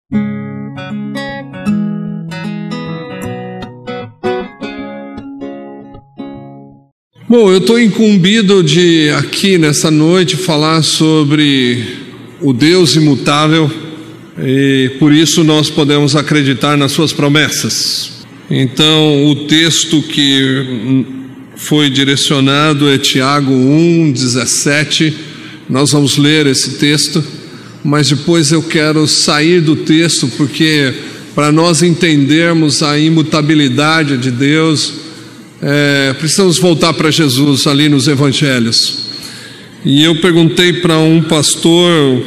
Bom, eu estou incumbido de aqui nessa noite falar sobre o Deus imutável e por isso nós podemos acreditar nas suas promessas. Então, o texto que foi direcionado é Tiago 1:17. Nós vamos ler esse texto, mas depois eu quero sair do texto porque para nós entendermos a imutabilidade de Deus, precisamos voltar para Jesus ali nos evangelhos. E eu perguntei para um pastor,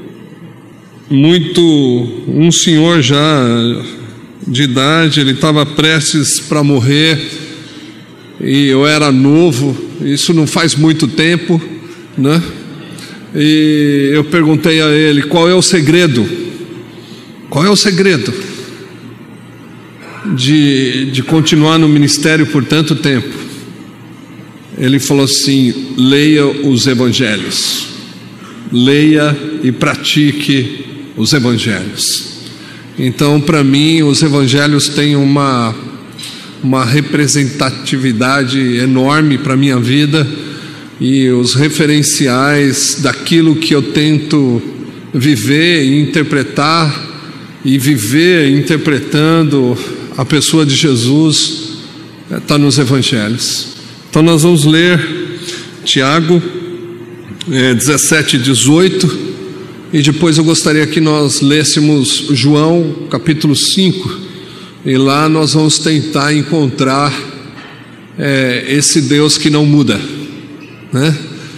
um senhor já de idade, ele estava prestes para morrer e eu era novo, isso não faz muito tempo, né? E eu perguntei a ele, qual é o segredo? Qual é o segredo de continuar no ministério por tanto tempo? Ele falou assim: leia os evangelhos, leia e pratique os evangelhos. Então, para mim, os evangelhos têm uma representatividade enorme para a minha vida, e os referenciais daquilo que eu tento viver e interpretar, e viver interpretando a pessoa de Jesus, está nos evangelhos. Então nós vamos ler Tiago 17:18, e depois eu gostaria que nós lêssemos João capítulo 5, e lá nós vamos tentar encontrar esse Deus que não muda, né?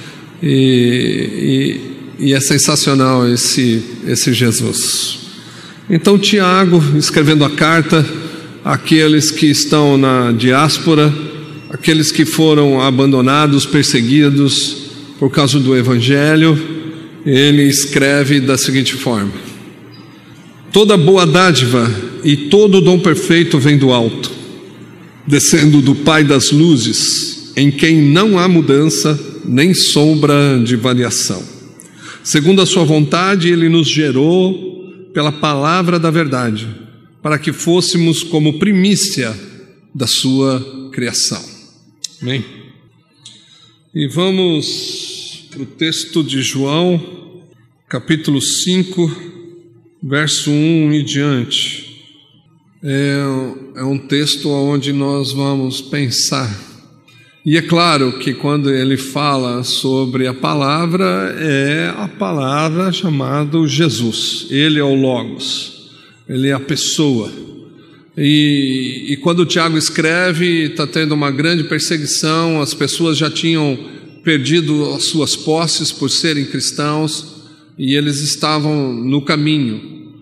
E é sensacional esse Jesus. Então Tiago, escrevendo a carta àqueles que estão na diáspora, aqueles que foram abandonados, perseguidos por causa do Evangelho, ele escreve da seguinte forma: toda boa dádiva e todo dom perfeito vem do alto, descendo do Pai das luzes, em quem não há mudança nem sombra de variação. Segundo a sua vontade, ele nos gerou pela palavra da verdade, para que fôssemos como primícia da sua criação. Amém? E vamos para o texto de João, capítulo 5, verso 1 e diante. É um texto onde nós vamos pensar. E é claro que quando ele fala sobre a palavra, é a palavra chamada Jesus. Ele é o Logos, ele é a pessoa. E quando o Tiago escreve, está tendo uma grande perseguição, as pessoas já tinham perdido as suas posses por serem cristãos, e eles estavam no caminho.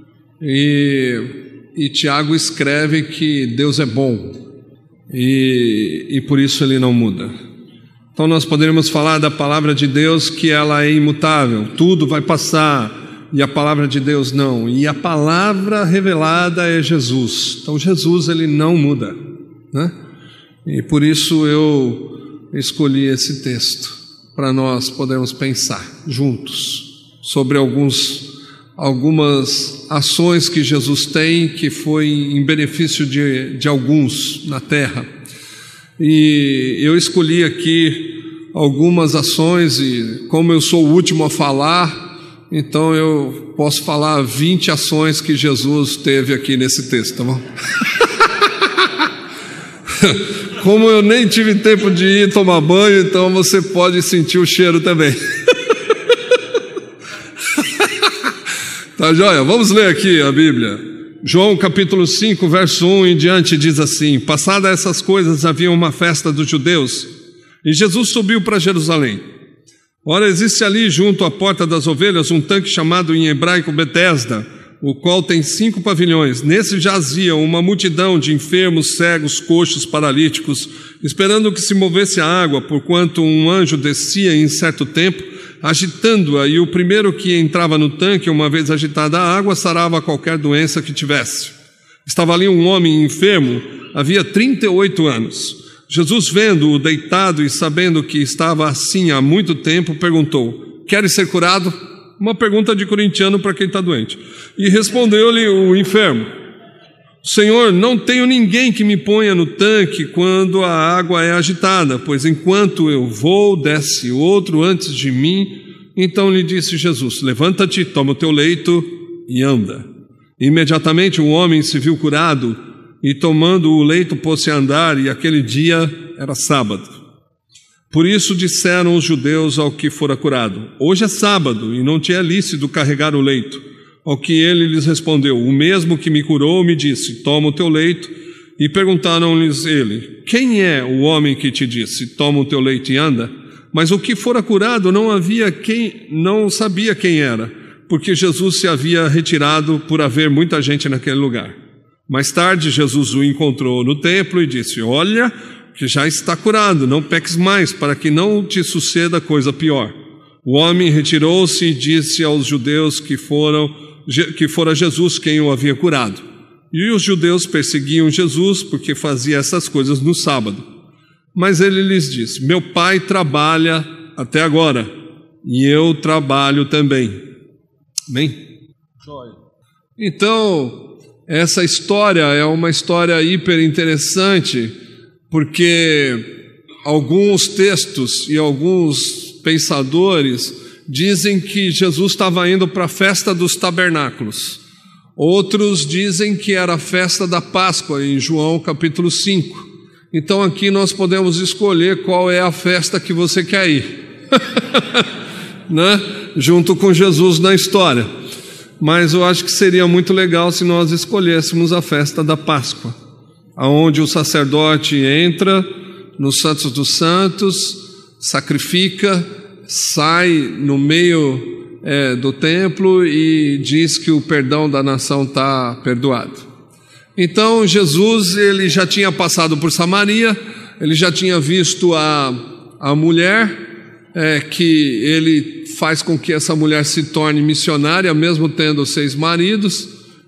E Tiago escreve que Deus é bom, e por isso ele não muda. Então nós poderíamos falar da palavra de Deus, que ela é imutável, tudo vai passar, e a palavra de Deus não. E a palavra revelada é Jesus. Então Jesus, ele não muda, né? E por isso eu escolhi esse texto, para nós podermos pensar juntos sobre algumas ações que Jesus tem, que foi em benefício de alguns na terra. E eu escolhi aqui algumas ações, e como eu sou o último a falar, então eu posso falar 20 ações que Jesus teve aqui nesse texto, tá bom? Como eu nem tive tempo de ir tomar banho, então você pode sentir o cheiro também. Tá joia? Vamos ler aqui a Bíblia. João capítulo 5, verso 1 em diante diz assim: passadas essas coisas, havia uma festa dos judeus, e Jesus subiu para Jerusalém. Ora, existe ali junto à porta das ovelhas um tanque chamado em hebraico Betesda, o qual tem 5 pavilhões. Nesse jazia uma multidão de enfermos, cegos, coxos, paralíticos, esperando que se movesse a água, porquanto um anjo descia em certo tempo, agitando-a, e o primeiro que entrava no tanque, uma vez agitada a água, sarava qualquer doença que tivesse. Estava ali um homem enfermo, havia 38 anos. Jesus, vendo-o deitado e sabendo que estava assim há muito tempo, perguntou: queres ser curado? Uma pergunta de corintiano para quem está doente. E respondeu-lhe o enfermo: Senhor, não tenho ninguém que me ponha no tanque quando a água é agitada, pois enquanto eu vou, desce outro antes de mim. Então lhe disse Jesus: levanta-te, toma o teu leito e anda. Imediatamente o homem se viu curado, e tomando o leito pôs-se a andar, e aquele dia era sábado. Por isso disseram os judeus ao que fora curado: hoje é sábado, e não te é lícito carregar o leito. Ao que ele lhes respondeu: o mesmo que me curou me disse: toma o teu leito. E perguntaram-lhes ele: quem é o homem que te disse: toma o teu leito e anda? Mas o que fora curado não sabia quem era, porque Jesus se havia retirado por haver muita gente naquele lugar. Mais tarde Jesus o encontrou no templo e disse: olha, que já está curado, não peques mais, para que não te suceda coisa pior. O homem retirou-se e disse aos judeus que fora Jesus quem o havia curado. E os judeus perseguiam Jesus porque fazia essas coisas no sábado. Mas ele lhes disse: meu pai trabalha até agora, e eu trabalho também. Amém? Então, essa história é uma história hiper interessante, porque alguns textos e alguns pensadores dizem que Jesus estava indo para a festa dos tabernáculos. Outros dizem que era a festa da Páscoa, em João capítulo 5. Então aqui nós podemos escolher qual é a festa que você quer ir, né? Junto com Jesus na história. Mas eu acho que seria muito legal se nós escolhêssemos a festa da Páscoa, onde o sacerdote entra no Santos dos Santos, sacrifica, sai no meio do templo e diz que o perdão da nação está perdoado. Então Jesus, ele já tinha passado por Samaria, ele já tinha visto a mulher, que ele faz com que essa mulher se torne missionária, mesmo tendo 6 maridos,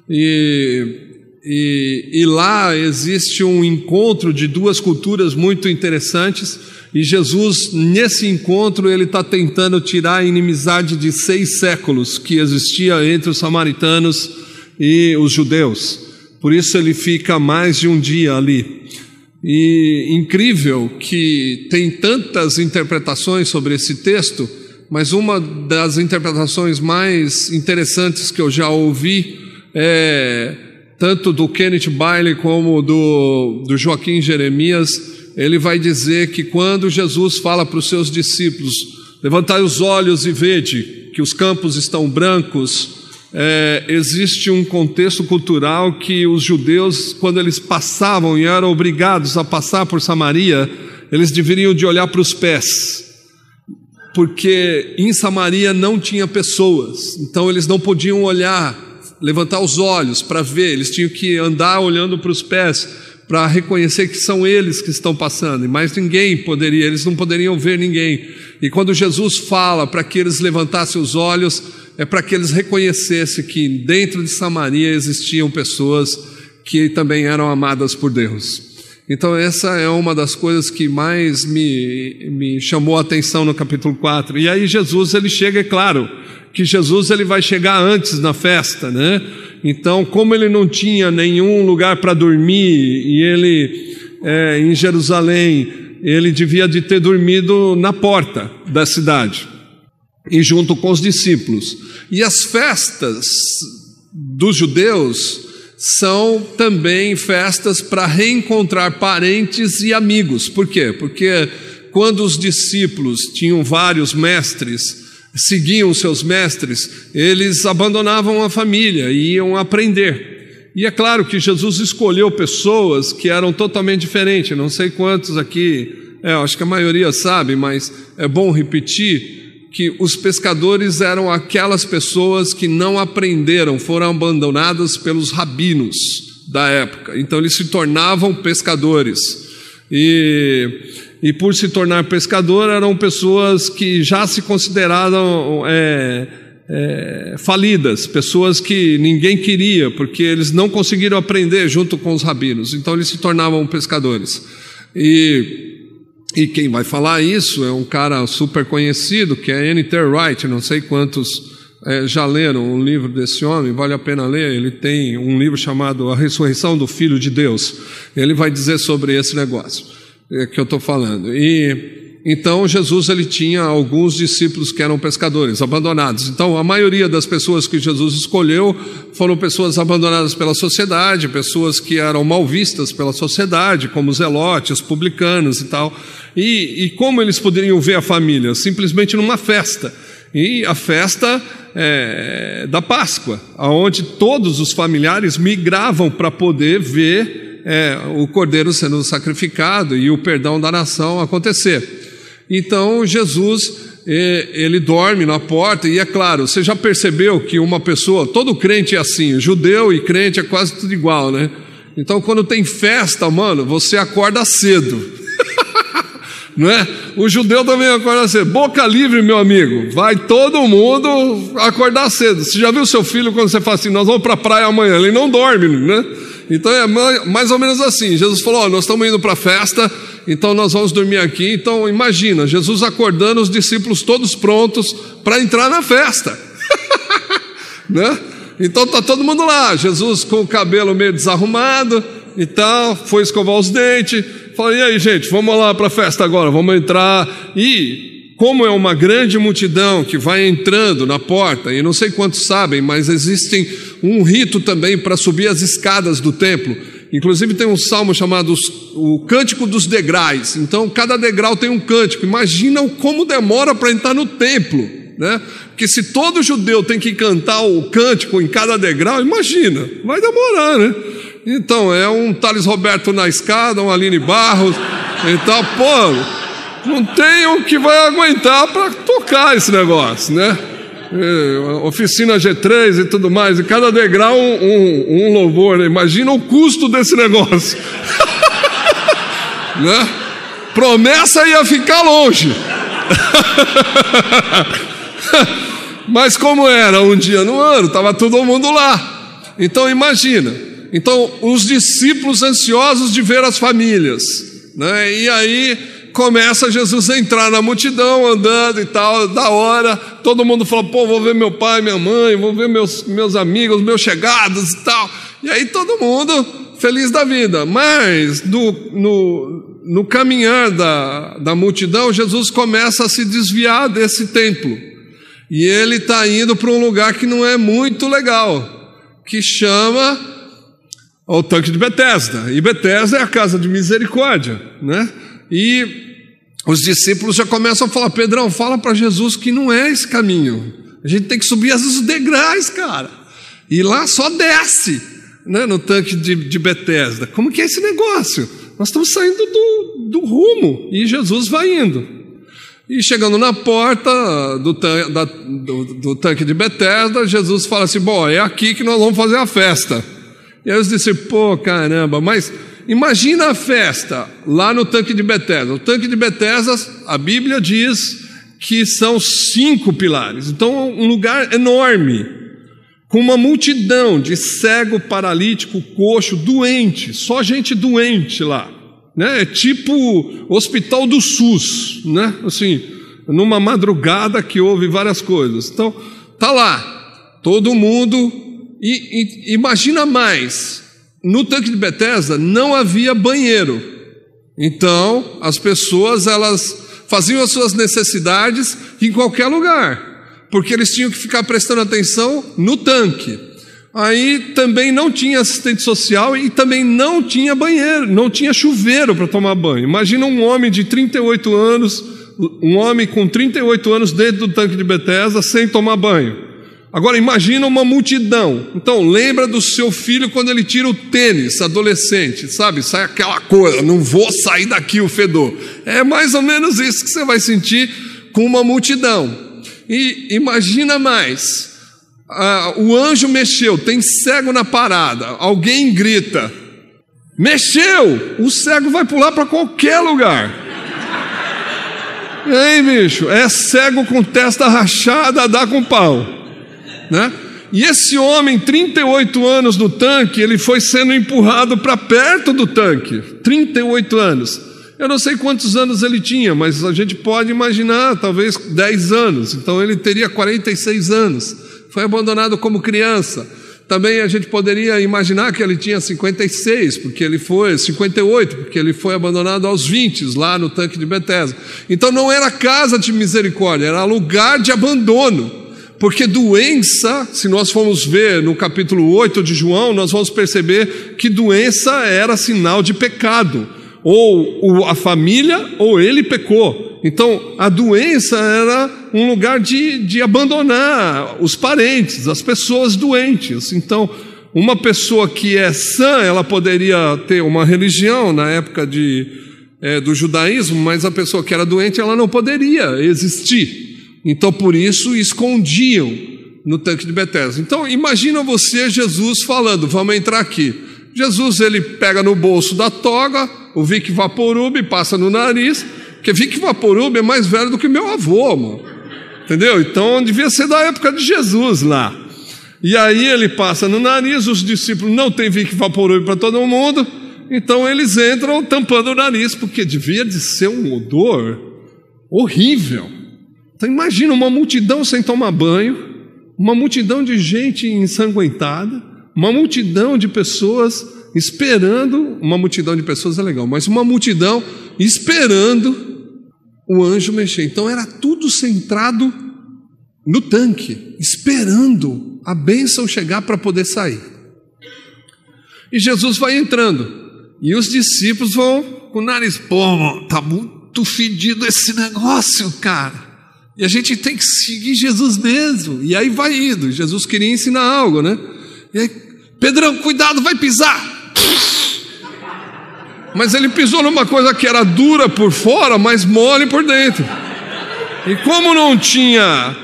e lá existe um encontro de 2 culturas muito interessantes, e Jesus, nesse encontro, ele está tentando tirar a inimizade de 6 séculos que existia entre os samaritanos e os judeus. Por isso ele fica mais de um dia ali. E incrível que tem tantas interpretações sobre esse texto, mas uma das interpretações mais interessantes que eu já ouvi tanto do Kenneth Bailey como do Joaquim Jeremias. Ele vai dizer que quando Jesus fala para os seus discípulos: levantai os olhos e vede que os campos estão brancos, existe um contexto cultural que os judeus, quando eles passavam e eram obrigados a passar por Samaria, eles deveriam de olhar para os pés, porque em Samaria não tinha pessoas, então eles não podiam levantar os olhos para ver, eles tinham que andar olhando para os pés, para reconhecer que são eles que estão passando, e mais ninguém poderia, eles não poderiam ver ninguém. E quando Jesus fala para que eles levantassem os olhos, é para que eles reconhecessem que dentro de Samaria existiam pessoas que também eram amadas por Deus. Então essa é uma das coisas que mais me chamou a atenção no capítulo 4. E aí Jesus, ele chega, é claro que Jesus, ele vai chegar antes na festa, né? Então, como ele não tinha nenhum lugar para dormir, e ele, em Jerusalém, ele devia de ter dormido na porta da cidade, e junto com os discípulos. E as festas dos judeus são também festas para reencontrar parentes e amigos. Por quê? Porque quando os discípulos tinham vários mestres, seguiam seus mestres, eles abandonavam a família e iam aprender. E é claro que Jesus escolheu pessoas que eram totalmente diferentes. Não sei quantos aqui, acho que a maioria sabe, mas é bom repetir que os pescadores eram aquelas pessoas que não aprenderam, foram abandonadas pelos rabinos da época. Então eles se tornavam pescadores. E por se tornar pescador, eram pessoas que já se consideravam falidas, pessoas que ninguém queria, porque eles não conseguiram aprender junto com os rabinos, então eles se tornavam pescadores. E quem vai falar isso é um cara super conhecido, que é N.T. Wright. Não sei quantos já leram um livro desse homem, vale a pena ler. Ele tem um livro chamado A Ressurreição do Filho de Deus. Ele vai dizer sobre esse negócio que eu estou falando. Então Jesus ele tinha alguns discípulos que eram pescadores, abandonados. Então a maioria das pessoas que Jesus escolheu foram pessoas abandonadas pela sociedade, pessoas que eram mal vistas pela sociedade, como zelotes, publicanos e tal. E como eles poderiam ver a família? Simplesmente numa festa. E a festa da Páscoa, onde todos os familiares migravam para poder ver o cordeiro sendo sacrificado e o perdão da nação acontecer. Então Jesus, ele dorme na porta. E é claro, você já percebeu que uma pessoa, todo crente é assim, judeu e crente é quase tudo igual, né? Então quando tem festa, mano, você acorda cedo. Não é? O judeu também acorda cedo. Boca livre, meu amigo, vai todo mundo acordar cedo. Você já viu seu filho quando você fala assim, nós vamos para a praia amanhã? Ele não dorme, né? Então é mais ou menos assim. Jesus falou, nós estamos indo para a festa, então nós vamos dormir aqui. Então imagina, Jesus acordando, os discípulos todos prontos para entrar na festa. Né? Então está todo mundo lá, Jesus com o cabelo meio desarrumado e tal, foi escovar os dentes, falou, e aí gente, vamos lá para a festa agora, vamos entrar. E como é uma grande multidão que vai entrando na porta, e não sei quantos sabem, mas existe um rito também para subir as escadas do templo. Inclusive tem um salmo chamado o Cântico dos Degraus. Então cada degrau tem um cântico. Imagina como demora para entrar no templo, né? Porque se todo judeu tem que cantar o cântico em cada degrau, imagina, vai demorar, né? Então é um Thales Roberto na escada, um Aline Barros e tal. Pô, não tem o que vai aguentar para tocar esse negócio, né? Oficina G3 e tudo mais, e cada degrau um louvor, né? Imagina o custo desse negócio. Né? Promessa ia ficar longe. Mas como era um dia no ano, estava todo mundo lá. Então imagina, então os discípulos ansiosos de ver as famílias, né? E aí começa Jesus a entrar na multidão, andando e tal, da hora, todo mundo fala, pô, vou ver meu pai, minha mãe, vou ver meus amigos, meus chegados e tal, e aí todo mundo feliz da vida. Mas no caminhar da multidão, Jesus começa a se desviar desse templo, e ele está indo para um lugar que não é muito legal, que chama o Tanque de Betesda, e Betesda é a casa de misericórdia, né? E os discípulos já começam a falar, Pedrão, fala para Jesus que não é esse caminho, a gente tem que subir os degraus, cara, e lá só desce, né, no tanque de Betesda. Como que é esse negócio? Nós estamos saindo do rumo. E Jesus vai indo, e chegando na porta do tanque de Betesda, Jesus fala assim, bom, é aqui que nós vamos fazer a festa. E aí os discípulos, pô, caramba, mas imagina a festa lá no tanque de Betesda. O tanque de Betesda, a Bíblia diz que são 5 pilares. Então um lugar enorme, com uma multidão de cego, paralítico, coxo, doente, só gente doente lá, né? É tipo hospital do SUS, né? Assim, numa madrugada que houve várias coisas. Então tá lá todo mundo, e imagina mais. No tanque de Betesda não havia banheiro, então as pessoas elas faziam as suas necessidades em qualquer lugar, porque eles tinham que ficar prestando atenção no tanque. Aí também não tinha assistente social e também não tinha banheiro, não tinha chuveiro para tomar banho. Imagina um homem de 38 anos, um homem com 38 anos dentro do tanque de Betesda sem tomar banho. Agora imagina uma multidão. Então lembra do seu filho quando ele tira o tênis, adolescente, sabe? Sai aquela coisa, não vou sair daqui o fedor. É mais ou menos isso que você vai sentir com uma multidão. E imagina mais, o anjo mexeu, tem cego na parada, alguém grita, mexeu, o cego vai pular para qualquer lugar. E aí, bicho, é cego com testa rachada, dá com pau, né? E esse homem, 38 anos no tanque, ele foi sendo empurrado para perto do tanque, 38 anos. Eu não sei quantos anos ele tinha, mas a gente pode imaginar, talvez 10 anos. Então ele teria 46 anos, foi abandonado como criança. Também a gente poderia imaginar que ele tinha 56, porque ele foi 58, porque ele foi abandonado aos 20, lá no tanque de Betesda. Então não era casa de misericórdia, era lugar de abandono. Porque doença, se nós formos ver no capítulo 8 de João, nós vamos perceber que doença era sinal de pecado. Ou a família, ou ele pecou. Então, a doença era um lugar de abandonar os parentes, as pessoas doentes. Então, uma pessoa que é sã, ela poderia ter uma religião na época do judaísmo, mas a pessoa que era doente, ela não poderia existir. Então, por isso, escondiam no tanque de Betesda. Então, imagina você, Jesus, falando, vamos entrar aqui. Jesus, ele pega no bolso da toga o Vic Vaporub, passa no nariz, porque Vic Vaporub é mais velho do que meu avô, mano. Entendeu? Então, devia ser da época de Jesus lá. E aí ele passa no nariz, os discípulos não têm Vic Vaporub para todo mundo, então eles entram tampando o nariz, porque devia de ser um odor horrível. Então imagina uma multidão sem tomar banho, uma multidão de gente ensanguentada, uma multidão de pessoas esperando, uma multidão de pessoas é legal, mas uma multidão esperando o anjo mexer. Então era tudo centrado no tanque, esperando a bênção chegar para poder sair. E Jesus vai entrando, e os discípulos vão com o nariz, pô, tá muito fedido esse negócio, cara. E a gente tem que seguir Jesus mesmo. E aí vai indo. Jesus queria ensinar algo, né? E aí, Pedrão, cuidado, vai pisar. Mas ele pisou numa coisa que era dura por fora, mas mole por dentro. E como não tinha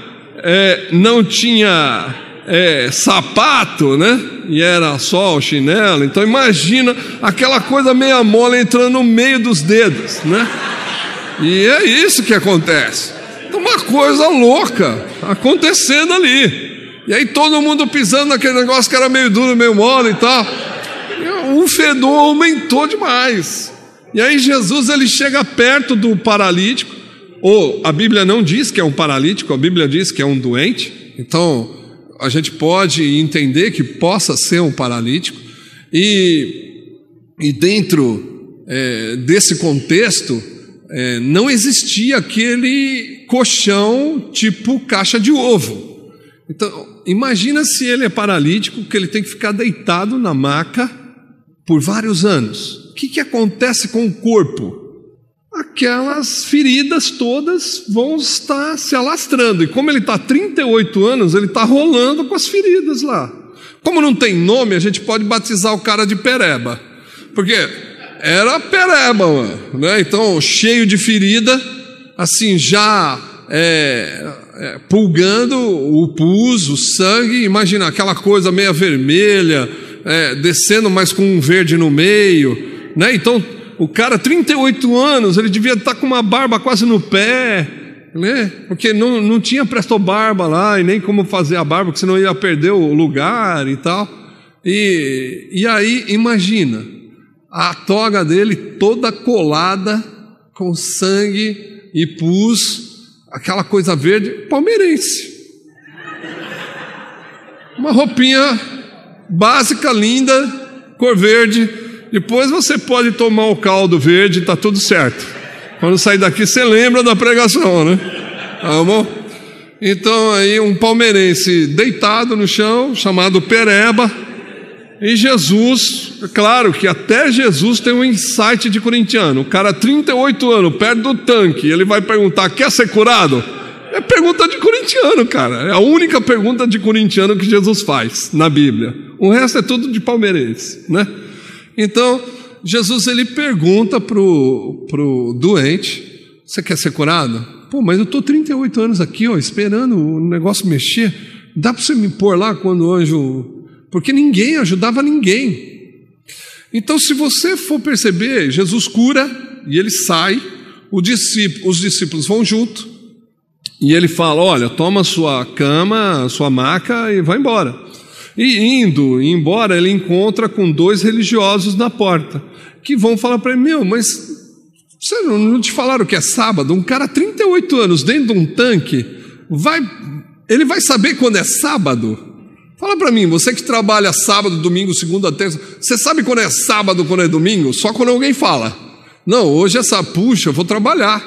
sapato, né? E era só o chinelo. Então imagina aquela coisa meia mole entrando no meio dos dedos, né? E é isso que acontece. Uma coisa louca acontecendo ali. E aí todo mundo pisando naquele negócio que era meio duro, meio mole e tal. E o fedor aumentou demais. E aí Jesus, ele chega perto do paralítico. Ou a Bíblia não diz que é um paralítico, a Bíblia diz que é um doente. Então a gente pode entender que possa ser um paralítico. E dentro desse contexto, não existia aquele colchão tipo caixa de ovo. Então, imagina se ele é paralítico, que ele tem que ficar deitado na maca por vários anos. O que acontece com o corpo? Aquelas feridas todas vão estar se alastrando. E como ele está há 38 anos, ele está rolando com as feridas lá. Como não tem nome, a gente pode batizar o cara de Pereba. Porque era Pereba, mano, né? Então, cheio de ferida, assim, já pulgando o pus, o sangue. Imagina aquela coisa meia vermelha, descendo, mas com um verde no meio, né? Então, o cara, 38 anos, ele devia estar com uma barba quase no pé, né? Porque não tinha presto-barba lá, e nem como fazer a barba, porque senão ia perder o lugar e tal. E aí, imagina, a toga dele toda colada com sangue e pus, aquela coisa verde, palmeirense. Uma roupinha básica, linda, cor verde. Depois você pode tomar o caldo verde, está tudo certo. Quando sair daqui você lembra da pregação, né? Tá bom? Então aí um palmeirense deitado no chão, chamado Pereba. E Jesus, claro que até Jesus tem um insight de corintiano. O cara 38 anos, perto do tanque, ele vai perguntar, quer ser curado? É pergunta de corintiano, cara. É a única pergunta de corintiano que Jesus faz na Bíblia. O resto é tudo de palmeirense, né? Então, Jesus, ele pergunta pro doente, você quer ser curado? Pô, mas eu estou 38 anos aqui, ó, esperando o negócio mexer. Dá para você me pôr lá quando o anjo... Porque ninguém ajudava ninguém. Então, se você for perceber, Jesus cura e ele sai, os discípulos vão junto, e ele fala, olha, toma a sua cama, a sua maca e vai embora. E indo embora, ele encontra com 2 religiosos na porta, que vão falar para ele, mas você não te falaram que é sábado? Um cara 38 anos dentro de um tanque vai ele vai saber quando é sábado? Fala para mim, você que trabalha sábado, domingo, segunda, terça, você sabe quando é sábado, quando é domingo? Só quando alguém fala. Não, hoje puxa, eu vou trabalhar.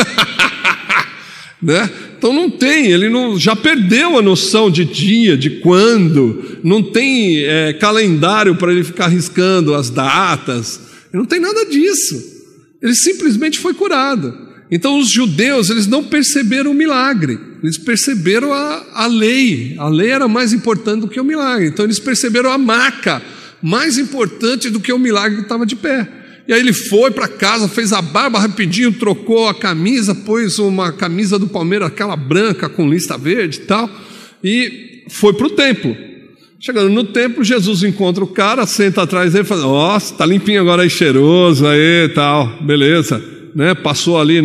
Né? Então não tem, ele já perdeu a noção de dia, de quando, não tem calendário para ele ficar riscando as datas, ele não tem nada disso, ele simplesmente foi curado. Então os judeus, eles não perceberam o milagre, eles perceberam a lei era mais importante do que o milagre, então eles perceberam a marca mais importante do que o milagre que estava de pé. E aí ele foi para casa, fez a barba rapidinho, trocou a camisa, pôs uma camisa do Palmeiras, aquela branca com lista verde e tal, e foi para o templo. Chegando no templo, Jesus encontra o cara, senta atrás dele e fala: ó, está limpinho agora aí, cheiroso aí e tal, beleza, né? Passou ali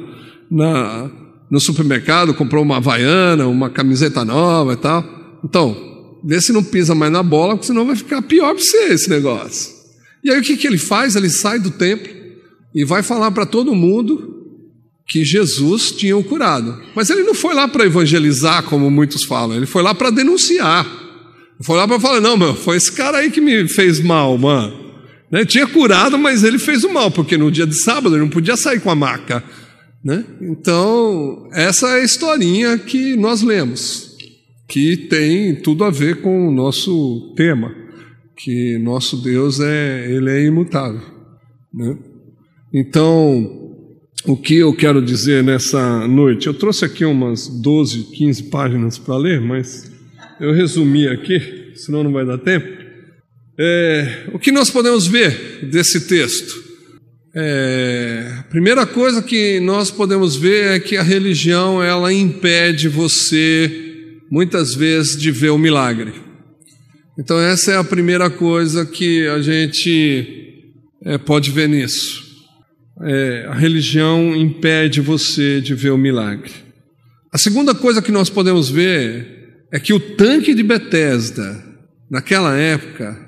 no supermercado, comprou uma havaiana, uma camiseta nova e tal. Então, vê se não pisa mais na bola, porque senão vai ficar pior para você esse negócio. E aí o que ele faz? Ele sai do templo e vai falar para todo mundo que Jesus tinha o curado. Mas ele não foi lá para evangelizar, como muitos falam, ele foi lá para denunciar. Ele foi lá para falar: não, meu, foi esse cara aí que me fez mal, mano. Né? Tinha curado, mas ele fez o mal, porque no dia de sábado ele não podia sair com a maca. Né? Então, essa é a historinha que nós lemos, que tem tudo a ver com o nosso tema, que nosso Deus ele é imutável, né? Então, o que eu quero dizer nessa noite, eu trouxe aqui umas 12, 15 páginas para ler, mas eu resumi aqui, senão não vai dar tempo. O que nós podemos ver desse texto? A primeira coisa que nós podemos ver é que a religião, ela impede você, muitas vezes, de ver o milagre. Então essa é a primeira coisa que a gente pode ver nisso. A religião impede você de ver o milagre. A segunda coisa que nós podemos ver é que o tanque de Betesda, naquela época,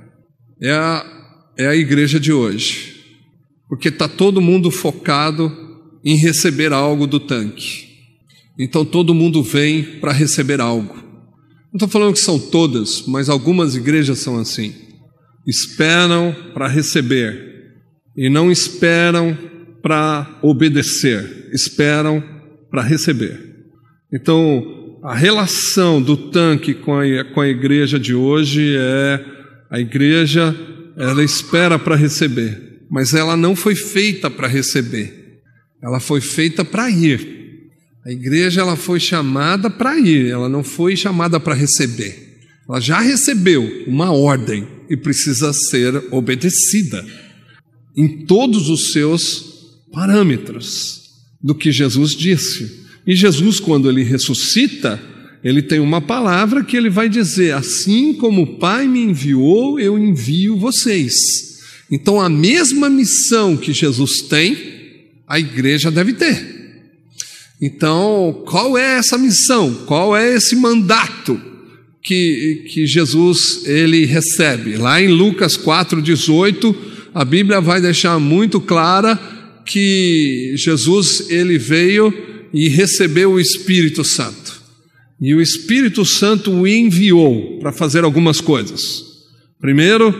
é a igreja de hoje. Porque está todo mundo focado em receber algo do tanque. Então todo mundo vem para receber algo. Não estou falando que são todas, mas algumas igrejas são assim. Esperam para receber e não esperam para obedecer, esperam para receber. Então, a relação do tanque com a igreja de hoje a igreja, ela espera para receber, mas ela não foi feita para receber, ela foi feita para ir. A igreja, ela foi chamada para ir, ela não foi chamada para receber. Ela já recebeu uma ordem e precisa ser obedecida em todos os seus parâmetros do que Jesus disse. E Jesus, quando ele ressuscita, ele tem uma palavra que ele vai dizer: assim como o Pai me enviou, eu envio vocês. Então a mesma missão que Jesus tem, a igreja deve ter. Então, qual é essa missão? Qual é esse mandato que Jesus ele recebe? Lá em Lucas 4,18, a Bíblia vai deixar muito clara que Jesus ele veio e recebeu o Espírito Santo. E o Espírito Santo o enviou para fazer algumas coisas. Primeiro,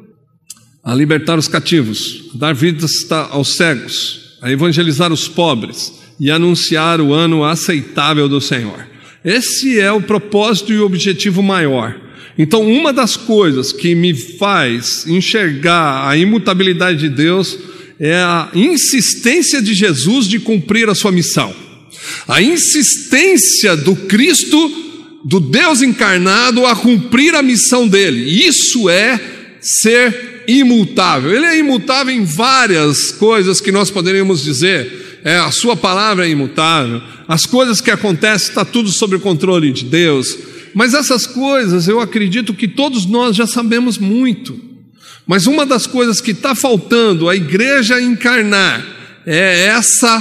a libertar os cativos, a dar vida aos cegos, a evangelizar os pobres e anunciar o ano aceitável do Senhor. Esse é o propósito e o objetivo maior. Então, uma das coisas que me faz enxergar a imutabilidade de Deus é a insistência de Jesus de cumprir a sua missão. A insistência do Cristo, do Deus encarnado, a cumprir a missão dele. Isso é ser imutável. Ele é imutável em várias coisas que nós poderíamos dizer. A sua palavra é imutável, as coisas que acontecem, está tudo sob o controle de Deus, mas essas coisas eu acredito que todos nós já sabemos muito, mas uma das coisas que está faltando a igreja encarnar é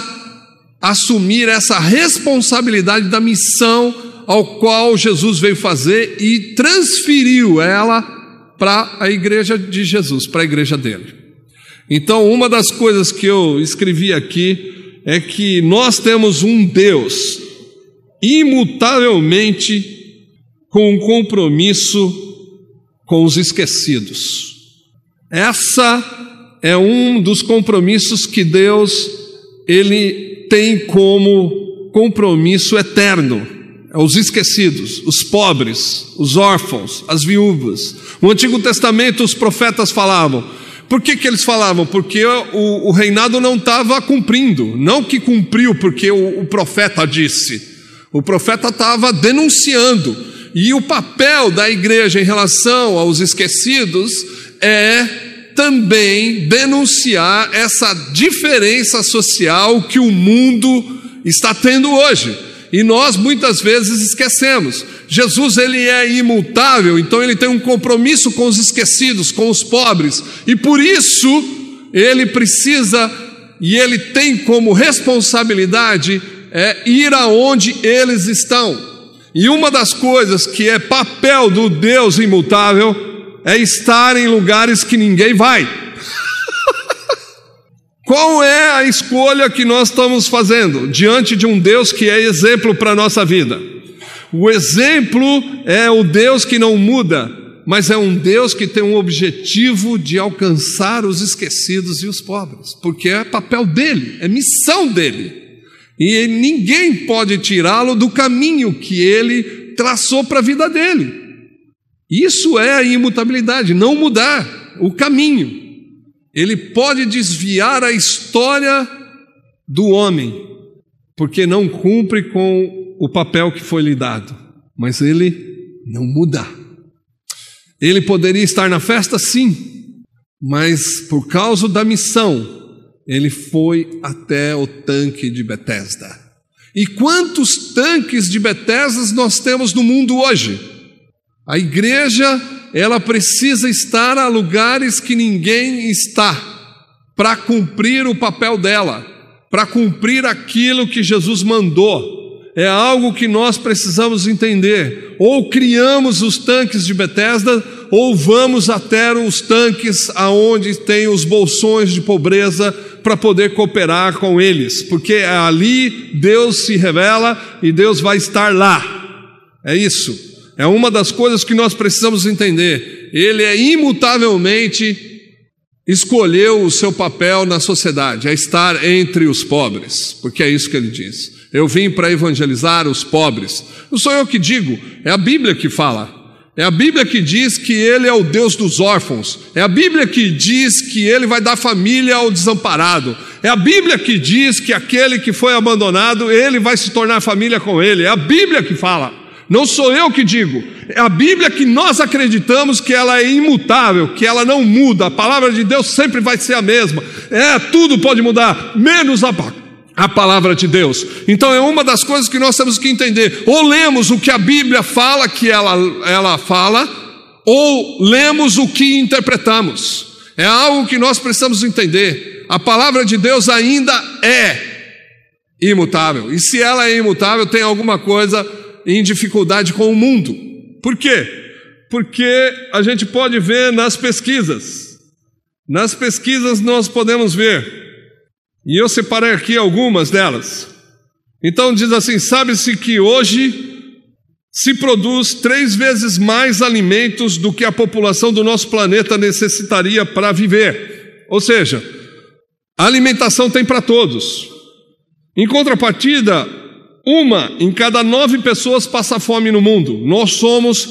assumir essa responsabilidade da missão ao qual Jesus veio fazer e transferiu ela para a igreja de Jesus, para a igreja dele. Então uma das coisas que eu escrevi aqui é que nós temos um Deus imutavelmente com um compromisso com os esquecidos. Essa é um dos compromissos que Deus ele tem como compromisso eterno. Os esquecidos, os pobres, os órfãos, as viúvas. No Antigo Testamento os profetas falavam. Por que eles falavam? Porque o reinado não estava cumprindo. Não que cumpriu porque o profeta disse. O profeta estava denunciando. E o papel da igreja em relação aos esquecidos é também denunciar essa diferença social que o mundo está tendo hoje. E nós muitas vezes esquecemos. Jesus ele é imutável, então ele tem um compromisso com os esquecidos, com os pobres. E por isso ele precisa e ele tem como responsabilidade ir aonde eles estão. E uma das coisas que é papel do Deus imutável é estar em lugares que ninguém vai. Qual é a escolha que nós estamos fazendo diante de um Deus que é exemplo para a nossa vida? O exemplo é o Deus que não muda, mas é um Deus que tem um objetivo de alcançar os esquecidos e os pobres, porque é papel dele, é missão dele. E ninguém pode tirá-lo do caminho que ele traçou para a vida dele. Isso é a imutabilidade, não mudar o caminho. Ele pode desviar a história do homem, porque não cumpre com o papel que foi lhe dado, mas ele não muda. Ele poderia estar na festa, sim, mas por causa da missão, ele foi até o tanque de Betesda. E quantos tanques de Betesda nós temos no mundo hoje? A igreja, ela precisa estar a lugares que ninguém está, para cumprir o papel dela, para cumprir aquilo que Jesus mandou. É algo que nós precisamos entender. Ou criamos os tanques de Betesda, ou vamos até os tanques aonde tem os bolsões de pobreza para poder cooperar com eles, porque ali Deus se revela e Deus vai estar lá. É isso. É uma das coisas que nós precisamos entender. Ele imutavelmente escolheu o seu papel na sociedade, é estar entre os pobres, porque é isso que ele diz. Eu vim para evangelizar os pobres. Não sou eu que digo, é a Bíblia que fala. É a Bíblia que diz que ele é o Deus dos órfãos. É a Bíblia que diz que ele vai dar família ao desamparado. É a Bíblia que diz que aquele que foi abandonado, ele vai se tornar família com ele. É a Bíblia que fala. Não sou eu que digo, é a Bíblia que nós acreditamos que ela é imutável, que ela não muda, a palavra de Deus sempre vai ser a mesma. Tudo pode mudar, menos a palavra de Deus. Então é uma das coisas que nós temos que entender. Ou lemos o que a Bíblia fala que ela fala, ou lemos o que interpretamos. É algo que nós precisamos entender. A palavra de Deus ainda é imutável. E se ela é imutável, tem alguma coisa em dificuldade com o mundo. Por quê? Porque a gente pode ver nas pesquisas. Nas pesquisas nós podemos ver, e eu separei aqui algumas delas. Então diz assim: sabe-se que hoje se produz 3 vezes mais alimentos do que a população do nosso planeta necessitaria para viver. Ou seja, a alimentação tem para todos. Em contrapartida, 1 em cada 9 pessoas passa fome no mundo. Nós somos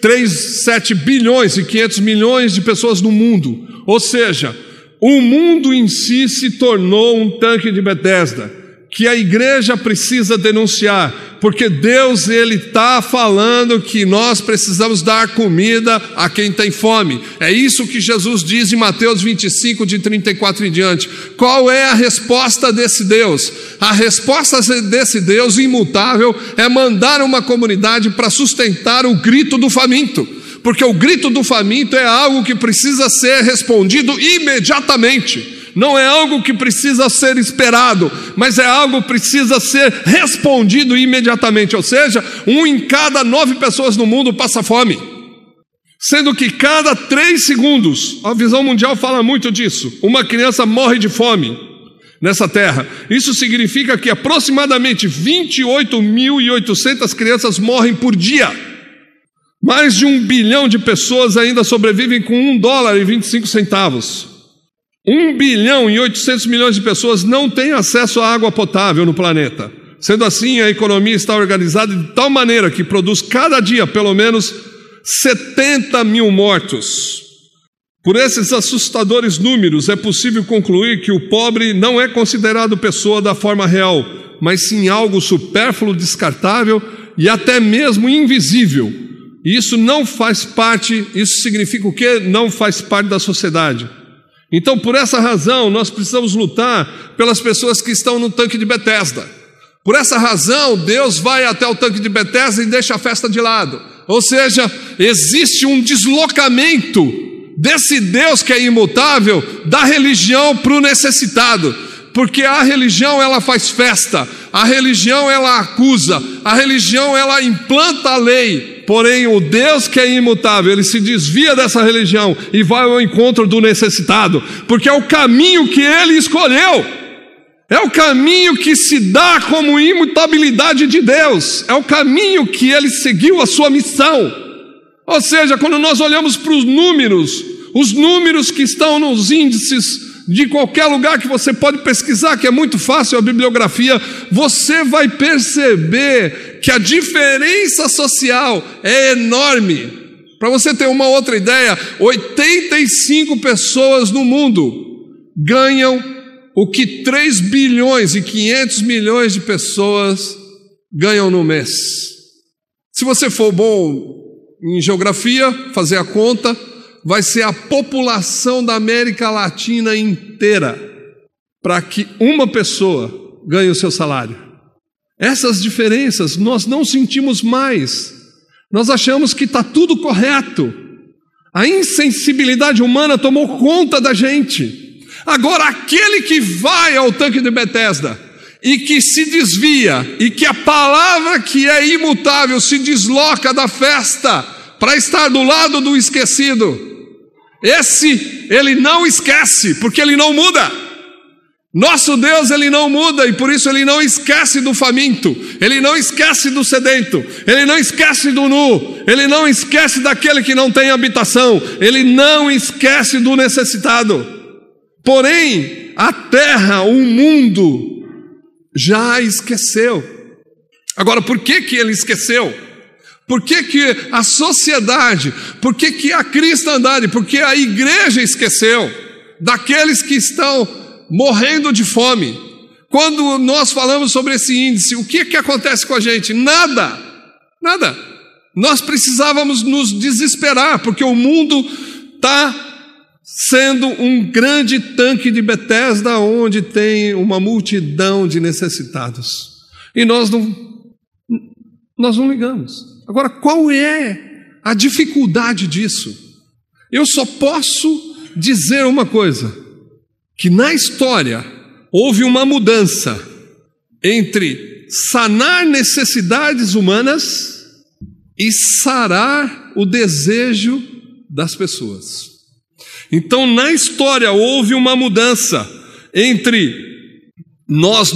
7 bilhões e 500 milhões de pessoas no mundo. Ou seja, o mundo em si se tornou um tanque de Betesda, que a igreja precisa denunciar, porque Deus ele está falando que nós precisamos dar comida a quem tem fome. É isso que Jesus diz em Mateus 25, de 34 em diante. Qual é a resposta desse Deus? A resposta desse Deus imutável é mandar uma comunidade para sustentar o grito do faminto, porque o grito do faminto é algo que precisa ser respondido imediatamente. Não é algo que precisa ser esperado, mas é algo que precisa ser respondido imediatamente. Ou seja, 1 em cada 9 pessoas no mundo passa fome, sendo que cada 3 segundos, a visão mundial fala muito disso, uma criança morre de fome. nessa terra. Isso significa que aproximadamente 28.800 crianças morrem por dia. Mais de 1 bilhão de pessoas ainda sobrevivem com $1,25. 1 bilhão e 800 milhões de pessoas não têm acesso à água potável no planeta. Sendo assim, a economia está organizada de tal maneira que produz cada dia pelo menos 70 mil mortos. Por esses assustadores números, é possível concluir que o pobre não é considerado pessoa da forma real, mas sim algo supérfluo, descartável e até mesmo invisível. E isso não faz parte, isso significa o quê? Não faz parte da sociedade. Então, por essa razão, nós precisamos lutar pelas pessoas que estão no tanque de Betesda. Por essa razão, Deus vai até o tanque de Betesda e deixa a festa de lado. Ou seja, existe um deslocamento desse Deus que é imutável da religião para o necessitado. Porque a religião, ela faz festa, a religião, ela acusa, a religião, ela implanta a lei. Porém, o Deus que é imutável, ele se desvia dessa religião e vai ao encontro do necessitado, porque é o caminho que ele escolheu, é o caminho que se dá como imutabilidade de Deus, é o caminho que ele seguiu a sua missão. Ou seja, quando nós olhamos para os números que estão nos índices de qualquer lugar que você pode pesquisar, que é muito fácil a bibliografia, você vai perceber que a diferença social é enorme. Para você ter uma outra ideia, 85 pessoas no mundo ganham o que 3 bilhões e 500 milhões de pessoas ganham no mês. Se você for bom em geografia, fazer a conta, vai ser a população da América Latina inteira para que uma pessoa ganhe o seu salário. Essas diferenças nós não sentimos mais. Nós achamos que está tudo correto. A insensibilidade humana tomou conta da gente. Agora, aquele que vai ao tanque de Betesda e que se desvia, e que a palavra que é imutável se desloca da festa para estar do lado do esquecido, esse, ele não esquece, porque ele não muda. Nosso Deus, ele não muda, e por isso ele não esquece do faminto, ele não esquece do sedento, ele não esquece do nu, ele não esquece daquele que não tem habitação, ele não esquece do necessitado. Porém, a terra, o mundo, já esqueceu. Agora, por que ele esqueceu? Por que a sociedade, por que a cristandade, por que a igreja esqueceu daqueles que estão morrendo de fome? Quando nós falamos sobre esse índice, o que acontece com a gente? Nada. Nós precisávamos nos desesperar, porque o mundo está sendo um grande tanque de Betesda, onde tem uma multidão de necessitados. E nós não ligamos. Agora, qual é a dificuldade disso? Eu só posso dizer uma coisa, que na história houve uma mudança entre sanar necessidades humanas e sarar o desejo das pessoas. Então, na história houve uma mudança entre nós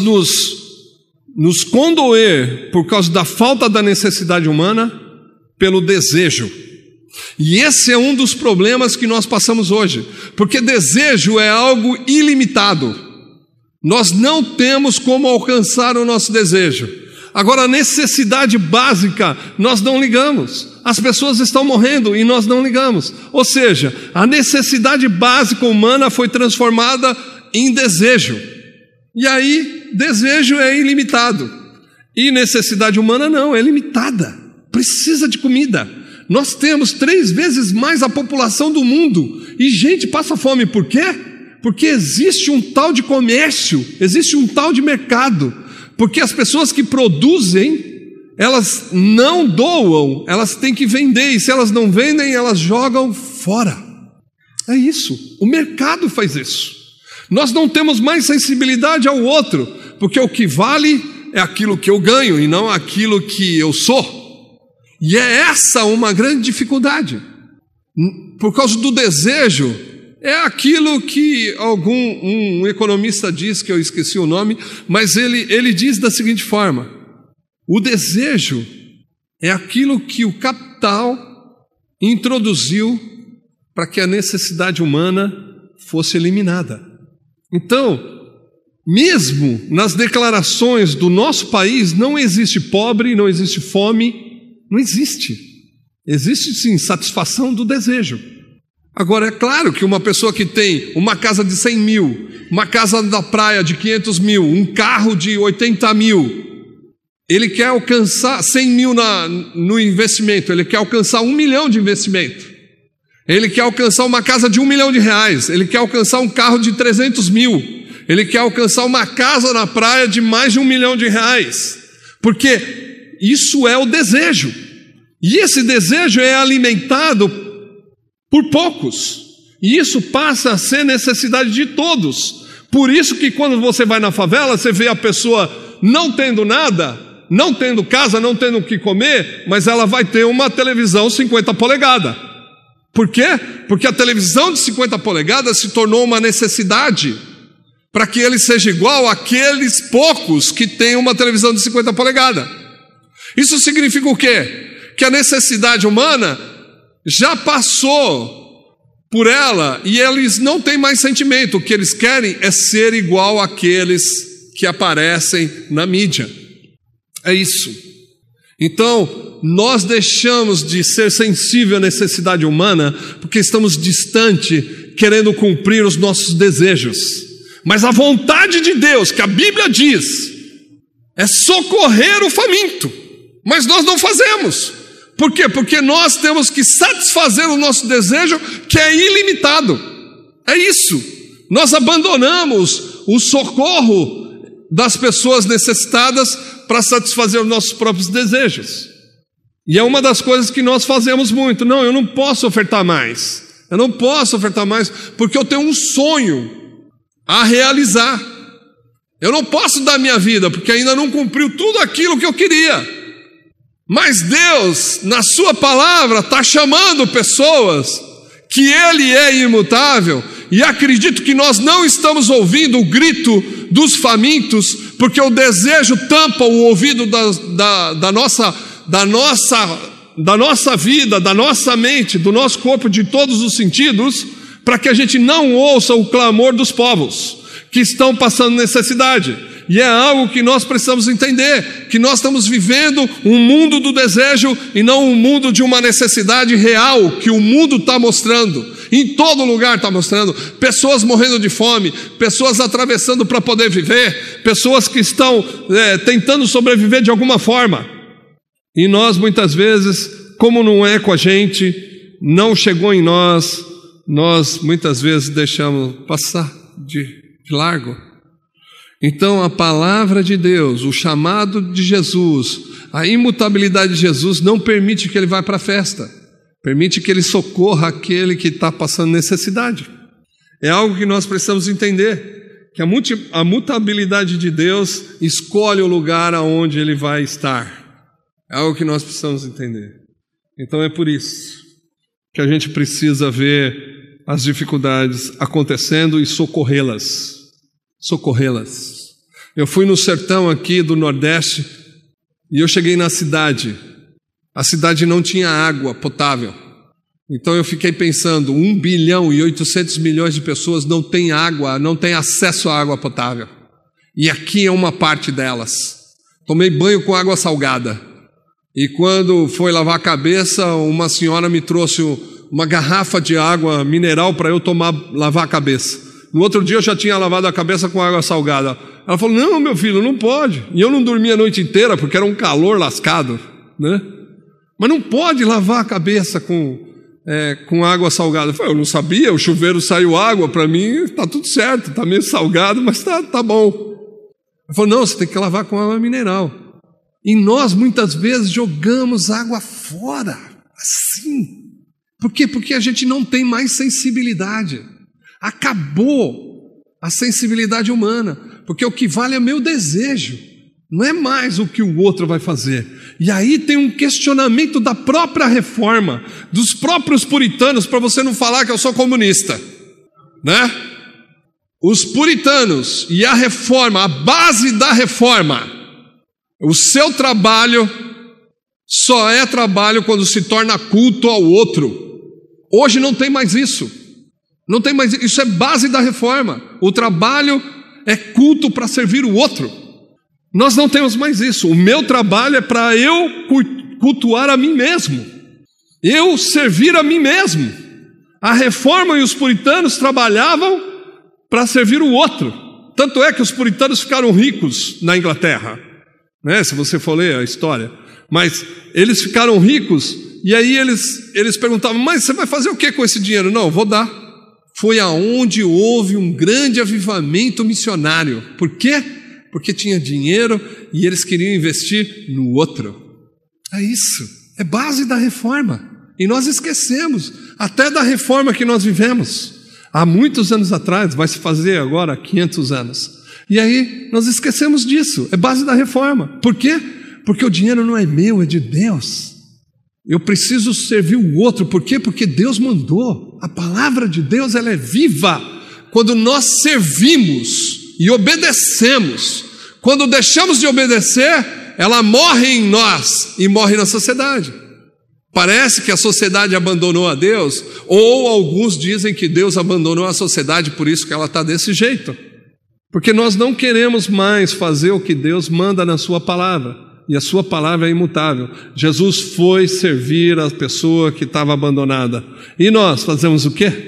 nos condoer por causa da falta da necessidade humana pelo desejo. E esse é um dos problemas que nós passamos hoje, porque desejo é algo ilimitado. Nós não temos como alcançar o nosso desejo. Agora, a necessidade básica, nós não ligamos. As pessoas estão morrendo e nós não ligamos. Ou seja, a necessidade básica humana foi transformada em desejo. E aí, desejo é ilimitado. E necessidade humana não, é limitada. Precisa de comida. Nós temos 3 vezes mais a população do mundo. E gente passa fome. Por quê? Porque existe um tal de comércio, existe um tal de mercado. Porque as pessoas que produzem, elas não doam, elas têm que vender. E se elas não vendem, elas jogam fora. É isso. O mercado faz isso. Nós não temos mais sensibilidade ao outro, porque o que vale é aquilo que eu ganho e não aquilo que eu sou. E é essa uma grande dificuldade. Por causa do desejo, É aquilo que um economista diz, que eu esqueci o nome, mas ele diz da seguinte forma: o desejo é aquilo que o capital introduziu para que a necessidade humana fosse eliminada. Então, mesmo nas declarações do nosso país, não existe pobre, não existe fome, não existe. Existe sim satisfação do desejo. Agora, é claro que uma pessoa que tem uma casa de 100 mil, uma casa da praia de 500 mil, um carro de 80 mil, ele quer alcançar 100 mil no investimento, ele quer alcançar 1 milhão de investimento, ele quer alcançar uma casa de 1 milhão de reais, ele quer alcançar um carro de 300 mil, ele quer alcançar uma casa na praia de mais de 1 milhão de reais, porque isso é o desejo, e esse desejo é alimentado por poucos, e isso passa a ser necessidade de todos. Por isso que quando você vai na favela, você vê a pessoa não tendo nada, não tendo casa, não tendo o que comer, mas ela vai ter uma televisão 50 polegadas. Por quê? Porque a televisão de 50 polegadas se tornou uma necessidade para que ele seja igual àqueles poucos que têm uma televisão de 50 polegadas. Isso significa o quê? Que a necessidade humana já passou por ela e eles não têm mais sentimento. O que eles querem é ser igual àqueles que aparecem na mídia. É isso. Então, nós deixamos de ser sensível à necessidade humana porque estamos distante, querendo cumprir os nossos desejos. Mas a vontade de Deus, que a Bíblia diz, é socorrer o faminto. Mas nós não fazemos. Por quê? Porque nós temos que satisfazer o nosso desejo, que é ilimitado. É isso. Nós abandonamos o socorro das pessoas necessitadas para satisfazer os nossos próprios desejos. E é uma das coisas que nós fazemos muito. Não, eu não posso ofertar mais. Eu não posso ofertar mais porque eu tenho um sonho a realizar. Eu não posso dar minha vida porque ainda não cumpriu tudo aquilo que eu queria. Mas Deus, na sua palavra, está chamando pessoas que Ele é imutável, e acredito que nós não estamos ouvindo o grito dos famintos, porque o desejo tampa o ouvido da nossa vida, da nossa mente, do nosso corpo, de todos os sentidos, para que a gente não ouça o clamor dos povos que estão passando necessidade. E é algo que nós precisamos entender, que nós estamos vivendo um mundo do desejo e não um mundo de uma necessidade real, que o mundo está mostrando, em todo lugar está mostrando, pessoas morrendo de fome, pessoas atravessando para poder viver, pessoas que estão tentando sobreviver de alguma forma, e nós muitas vezes, como não é com a gente, não chegou em nós muitas vezes deixamos passar de largo. Então a palavra de Deus, o chamado de Jesus, a imutabilidade de Jesus não permite que ele vá para a festa, permite que ele socorra aquele que está passando necessidade. É algo que nós precisamos entender, que a mutabilidade de Deus escolhe o lugar aonde ele vai estar. É algo que nós precisamos entender. Então é por isso que a gente precisa ver as dificuldades acontecendo e socorrê-las. Eu fui no sertão aqui do Nordeste e eu cheguei na cidade. A cidade não tinha água potável. Então eu fiquei pensando, 1 bilhão e 800 milhões de pessoas não têm água, não têm acesso à água potável. E aqui é uma parte delas. Tomei banho com água salgada. E quando foi lavar a cabeça, uma senhora me trouxe uma garrafa de água mineral para eu lavar a cabeça. No outro dia eu já tinha lavado a cabeça com água salgada. Ela falou, não, meu filho, não pode. E eu não dormi a noite inteira porque era um calor lascado, né? Mas não pode lavar a cabeça com água salgada. Eu falei, eu não sabia, o chuveiro saiu água, para mim está tudo certo, está meio salgado, mas tá bom. Ela falou, não, você tem que lavar com água mineral. E nós muitas vezes jogamos água fora, assim. Por quê? Porque a gente não tem mais sensibilidade. Acabou a sensibilidade humana, porque o que vale é meu desejo, não é mais o que o outro vai fazer. E aí tem um questionamento da própria reforma, dos próprios puritanos, para você não falar que eu sou comunista. né? Os puritanos e a reforma, a base da reforma, o seu trabalho só é trabalho quando se torna culto ao outro. Hoje não tem mais isso. Não tem mais, isso é base da reforma. O trabalho é culto para servir o outro. Nós não temos mais isso. O meu trabalho é para eu cultuar a mim mesmo, eu servir a mim mesmo. A reforma e os puritanos trabalhavam para servir o outro. Tanto é que os puritanos ficaram ricos na Inglaterra, né? Se você for ler a história. Mas eles ficaram ricos, e aí eles perguntavam: mas você vai fazer o que com esse dinheiro? Não, vou dar. Foi aonde houve um grande avivamento missionário. Por quê? Porque tinha dinheiro e eles queriam investir no outro. É isso, é base da reforma. E nós esquecemos até da reforma que nós vivemos há muitos anos atrás, vai se fazer agora 500 anos. E aí nós esquecemos disso, é base da reforma. Por quê? Porque o dinheiro não é meu, é de Deus. Eu preciso servir o outro. Por quê? Porque Deus mandou. A palavra de Deus, ela é viva. Quando nós servimos e obedecemos, quando deixamos de obedecer, ela morre em nós e morre na sociedade. Parece que a sociedade abandonou a Deus, ou alguns dizem que Deus abandonou a sociedade, por isso que ela está desse jeito. Porque nós não queremos mais fazer o que Deus manda na sua palavra, e a sua palavra é imutável. Jesus foi servir a pessoa que estava abandonada. E nós fazemos o quê?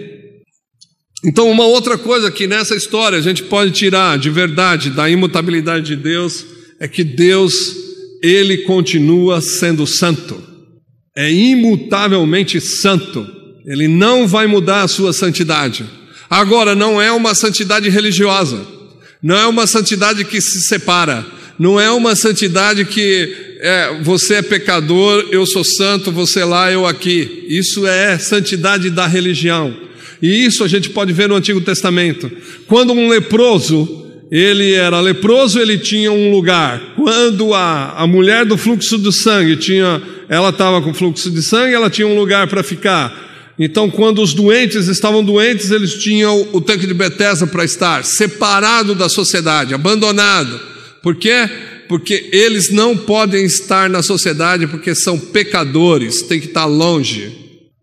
Então, uma outra coisa que nessa história a gente pode tirar de verdade da imutabilidade de Deus é que Deus, Ele continua sendo santo. É imutavelmente santo. Ele não vai mudar a sua santidade. Agora, não é uma santidade religiosa. Não é uma santidade que se separa. Não é uma santidade que você é pecador, eu sou santo, você lá, eu aqui. Isso é santidade da religião. E isso a gente pode ver no Antigo Testamento. Quando um leproso, ele era leproso, ele tinha um lugar. Quando a mulher do fluxo de sangue ela estava com fluxo de sangue, ela tinha um lugar para ficar. Então, quando os doentes estavam doentes, eles tinham o tanque de Betesda para estar, separado da sociedade, abandonado. Por quê? Porque eles não podem estar na sociedade porque são pecadores, tem que estar longe.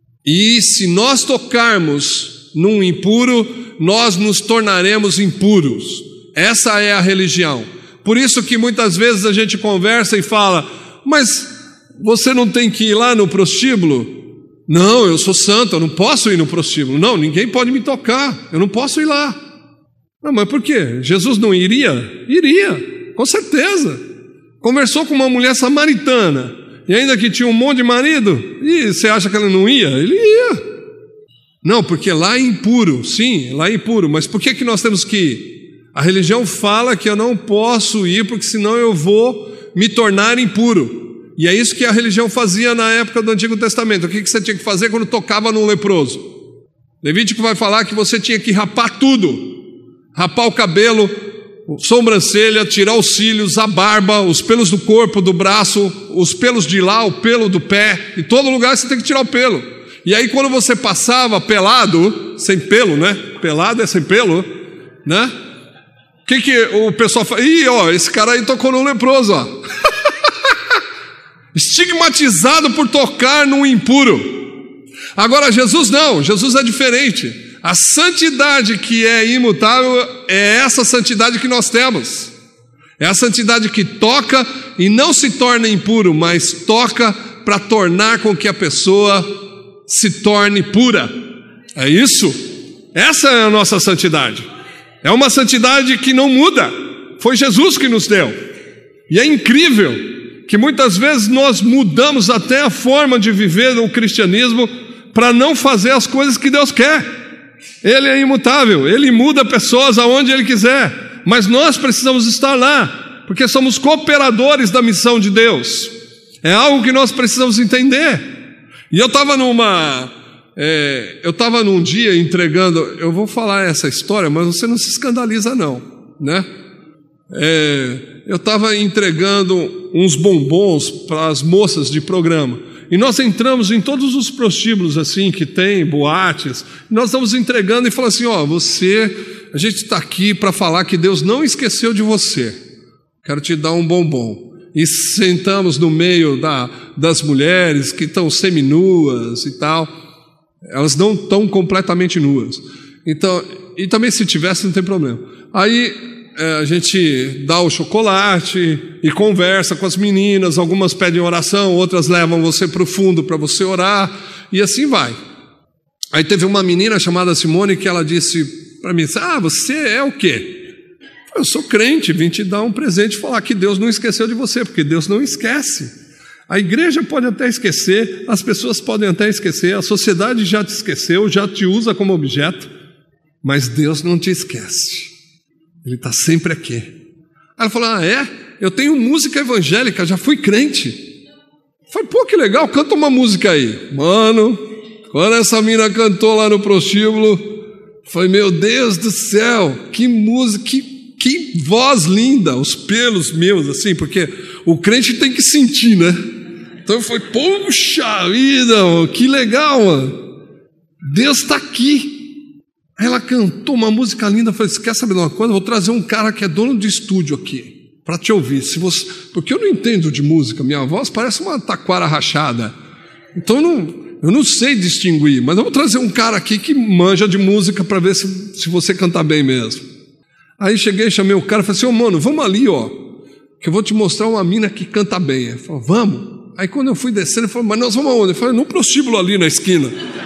E se nós tocarmos num impuro, nós nos tornaremos impuros. Essa é a religião. Por isso que muitas vezes a gente conversa e fala: mas você não tem que ir lá no prostíbulo? Não, eu sou santo, eu não posso ir no prostíbulo. Não, ninguém pode me tocar, eu não posso ir lá. Não, mas por quê? Jesus não iria? Iria, com certeza. Conversou com uma mulher samaritana, e ainda que tinha um monte de marido, e você acha que ela não ia? Ele ia. Não, porque lá é impuro. Sim, lá é impuro. Mas por que nós temos que ir? A religião fala que eu não posso ir, porque senão eu vou me tornar impuro. E é isso que a religião fazia na época do Antigo Testamento. O que você tinha que fazer quando tocava num leproso? Levítico vai falar que você tinha que rapar tudo. Rapar o cabelo, sobrancelha, tirar os cílios, a barba, os pelos do corpo, do braço, os pelos de lá, o pelo do pé. Em todo lugar você tem que tirar o pelo. E aí quando você passava pelado, sem pelo, né? Pelado é sem pelo, né? O que o pessoal fala? Ih, ó, esse cara aí tocou no leproso, ó. Estigmatizado por tocar num impuro. Agora Jesus não, Jesus é diferente. A santidade que é imutável é essa santidade que nós temos. É a santidade que toca e não se torna impuro, mas toca para tornar com que a pessoa se torne pura. É isso? Essa é a nossa santidade. É uma santidade que não muda. Foi Jesus que nos deu. E é incrível que muitas vezes nós mudamos até a forma de viver o cristianismo para não fazer as coisas que Deus quer. Ele é imutável, Ele muda pessoas aonde Ele quiser, mas nós precisamos estar lá, porque somos cooperadores da missão de Deus. É algo que nós precisamos entender. E eu estava num dia entregando, eu vou falar essa história, mas você não se escandaliza não, né? Eu estava entregando uns bombons para as moças de programa, E nós entramos em todos os prostíbulos assim que tem, boates, nós estamos entregando e falando assim, ó, a gente está aqui para falar que Deus não esqueceu de você. Quero te dar um bombom. E sentamos no meio das mulheres que estão seminuas e tal. Elas não estão completamente nuas. Então, e também se tivesse não tem problema. Aí a gente dá o chocolate e conversa com as meninas. Algumas pedem oração, outras levam você para o fundo para você orar. E assim vai. Aí teve uma menina chamada Simone que ela disse para mim, você é o quê? Eu sou crente, vim te dar um presente e falar que Deus não esqueceu de você, porque Deus não esquece. A igreja pode até esquecer, as pessoas podem até esquecer, a sociedade já te esqueceu, já te usa como objeto, mas Deus não te esquece. Ele está sempre aqui. Aí ela falou, eu tenho música evangélica, já fui crente. Eu falei, pô, que legal, canta uma música aí. Mano, quando essa mina cantou lá no prostíbulo, eu falei, meu Deus do céu, que música, que voz linda, os pelos meus, assim, porque o crente tem que sentir, né? Então eu falei, poxa vida, mano, que legal, mano. Deus está aqui. Aí ela cantou uma música linda, eu falei, você quer saber de uma coisa? Eu vou trazer um cara que é dono de estúdio aqui, para te ouvir. Porque eu não entendo de música, minha voz parece uma taquara rachada. Então eu não sei distinguir, mas eu vou trazer um cara aqui que manja de música para ver se você cantar bem mesmo. Aí cheguei, chamei o cara e falei assim, mano, vamos ali, ó, que eu vou te mostrar uma mina que canta bem. Ele falou, vamos. Aí quando eu fui descendo, ele falou, mas nós vamos aonde? Eu falei, no prostíbulo ali na esquina.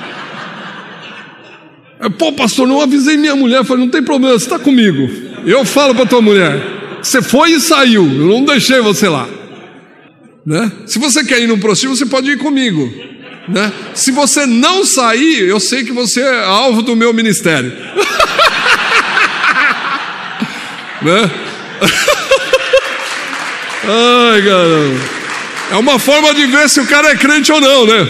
Aí, pô, pastor, não avisei minha mulher. Eu falei, não tem problema, você está comigo. Eu falo para tua mulher, você foi e saiu, eu não deixei você lá. Né? Se você quer ir no prostíbulo, você pode ir comigo. Né? Se você não sair, eu sei que você é alvo do meu ministério. Né? Ai, caramba. É uma forma de ver se o cara é crente ou não, né?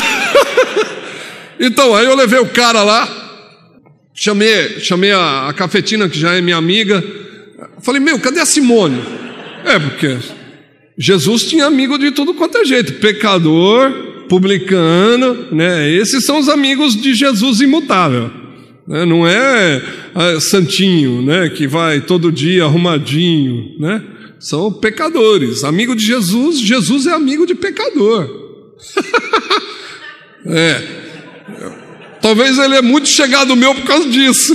Então, aí eu levei o cara lá, chamei a cafetina, que já é minha amiga. Falei, cadê a Simone? Porque Jesus tinha amigo de tudo quanto é jeito, pecador, publicano, né? Esses são os amigos de Jesus imutável. Não é santinho, né, que vai todo dia arrumadinho, né? São pecadores. Amigo de Jesus, Jesus é amigo de pecador. Talvez ele é muito chegado meu por causa disso.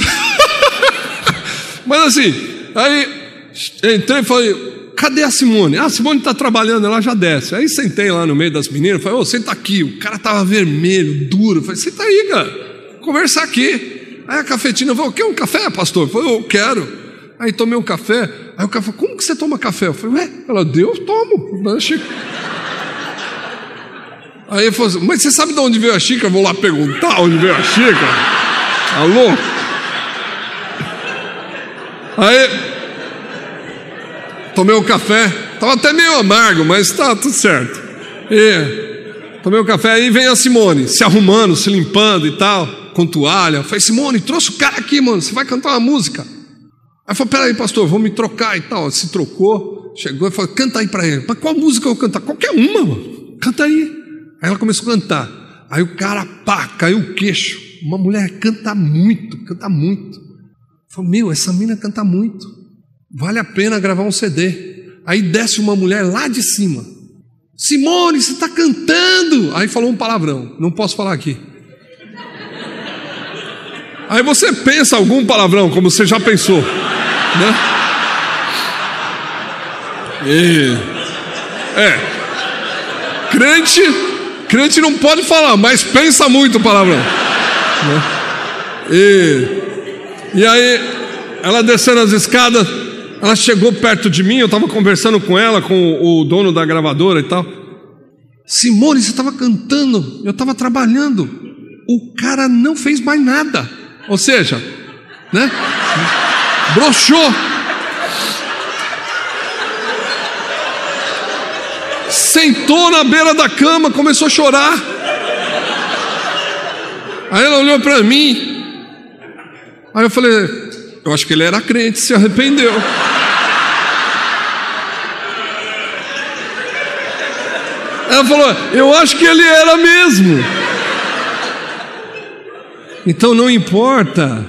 Mas assim, aí entrei e falei, cadê a Simone? A Simone está trabalhando, ela já desce. Aí sentei lá no meio das meninas, falei, senta aqui. O cara estava vermelho, duro. Eu falei, senta aí, cara, conversar aqui. Aí a cafetina falou, quer um café, pastor? Eu falei, eu quero. Aí tomei um café. Aí o cara falou, como que você toma café? Eu falei, ela deu, eu tomo. Aí ele falou assim, mas você sabe de onde veio a xícara? Eu vou lá perguntar onde veio a xícara. Alô? Aí tomei um café. Estava até meio amargo, mas tá tudo certo. Tomei um café, aí vem a Simone, se arrumando, se limpando e tal, com toalha. Eu falei, Simone, trouxe o cara aqui, mano, você vai cantar uma música. Aí eu falei, peraí, pastor, vou me trocar e tal. Se trocou, chegou e falou, canta aí pra ele. Mas qual música eu vou cantar? Qualquer uma, mano, canta aí. Aí ela começou a cantar. Aí o cara, caiu o queixo. Uma mulher canta muito, canta muito. Eu falei, essa mina canta muito. Vale a pena gravar um CD. Aí desce uma mulher lá de cima. Simone, você está cantando. Aí falou um palavrão, não posso falar aqui. Aí você pensa algum palavrão, como você já pensou, né? Crente não pode falar, mas pensa muito palavrão, né? E aí ela descendo as escadas, ela chegou perto de mim, eu estava conversando com ela, com o dono da gravadora e tal. Simone, você estava cantando, eu estava trabalhando. O cara não fez mais nada. Ou seja, né? Broxou. Sentou na beira da cama, começou a chorar. Aí ela olhou para mim. Aí eu falei, eu acho que ele era crente, se arrependeu. Ela falou: eu acho que ele era mesmo. Então não importa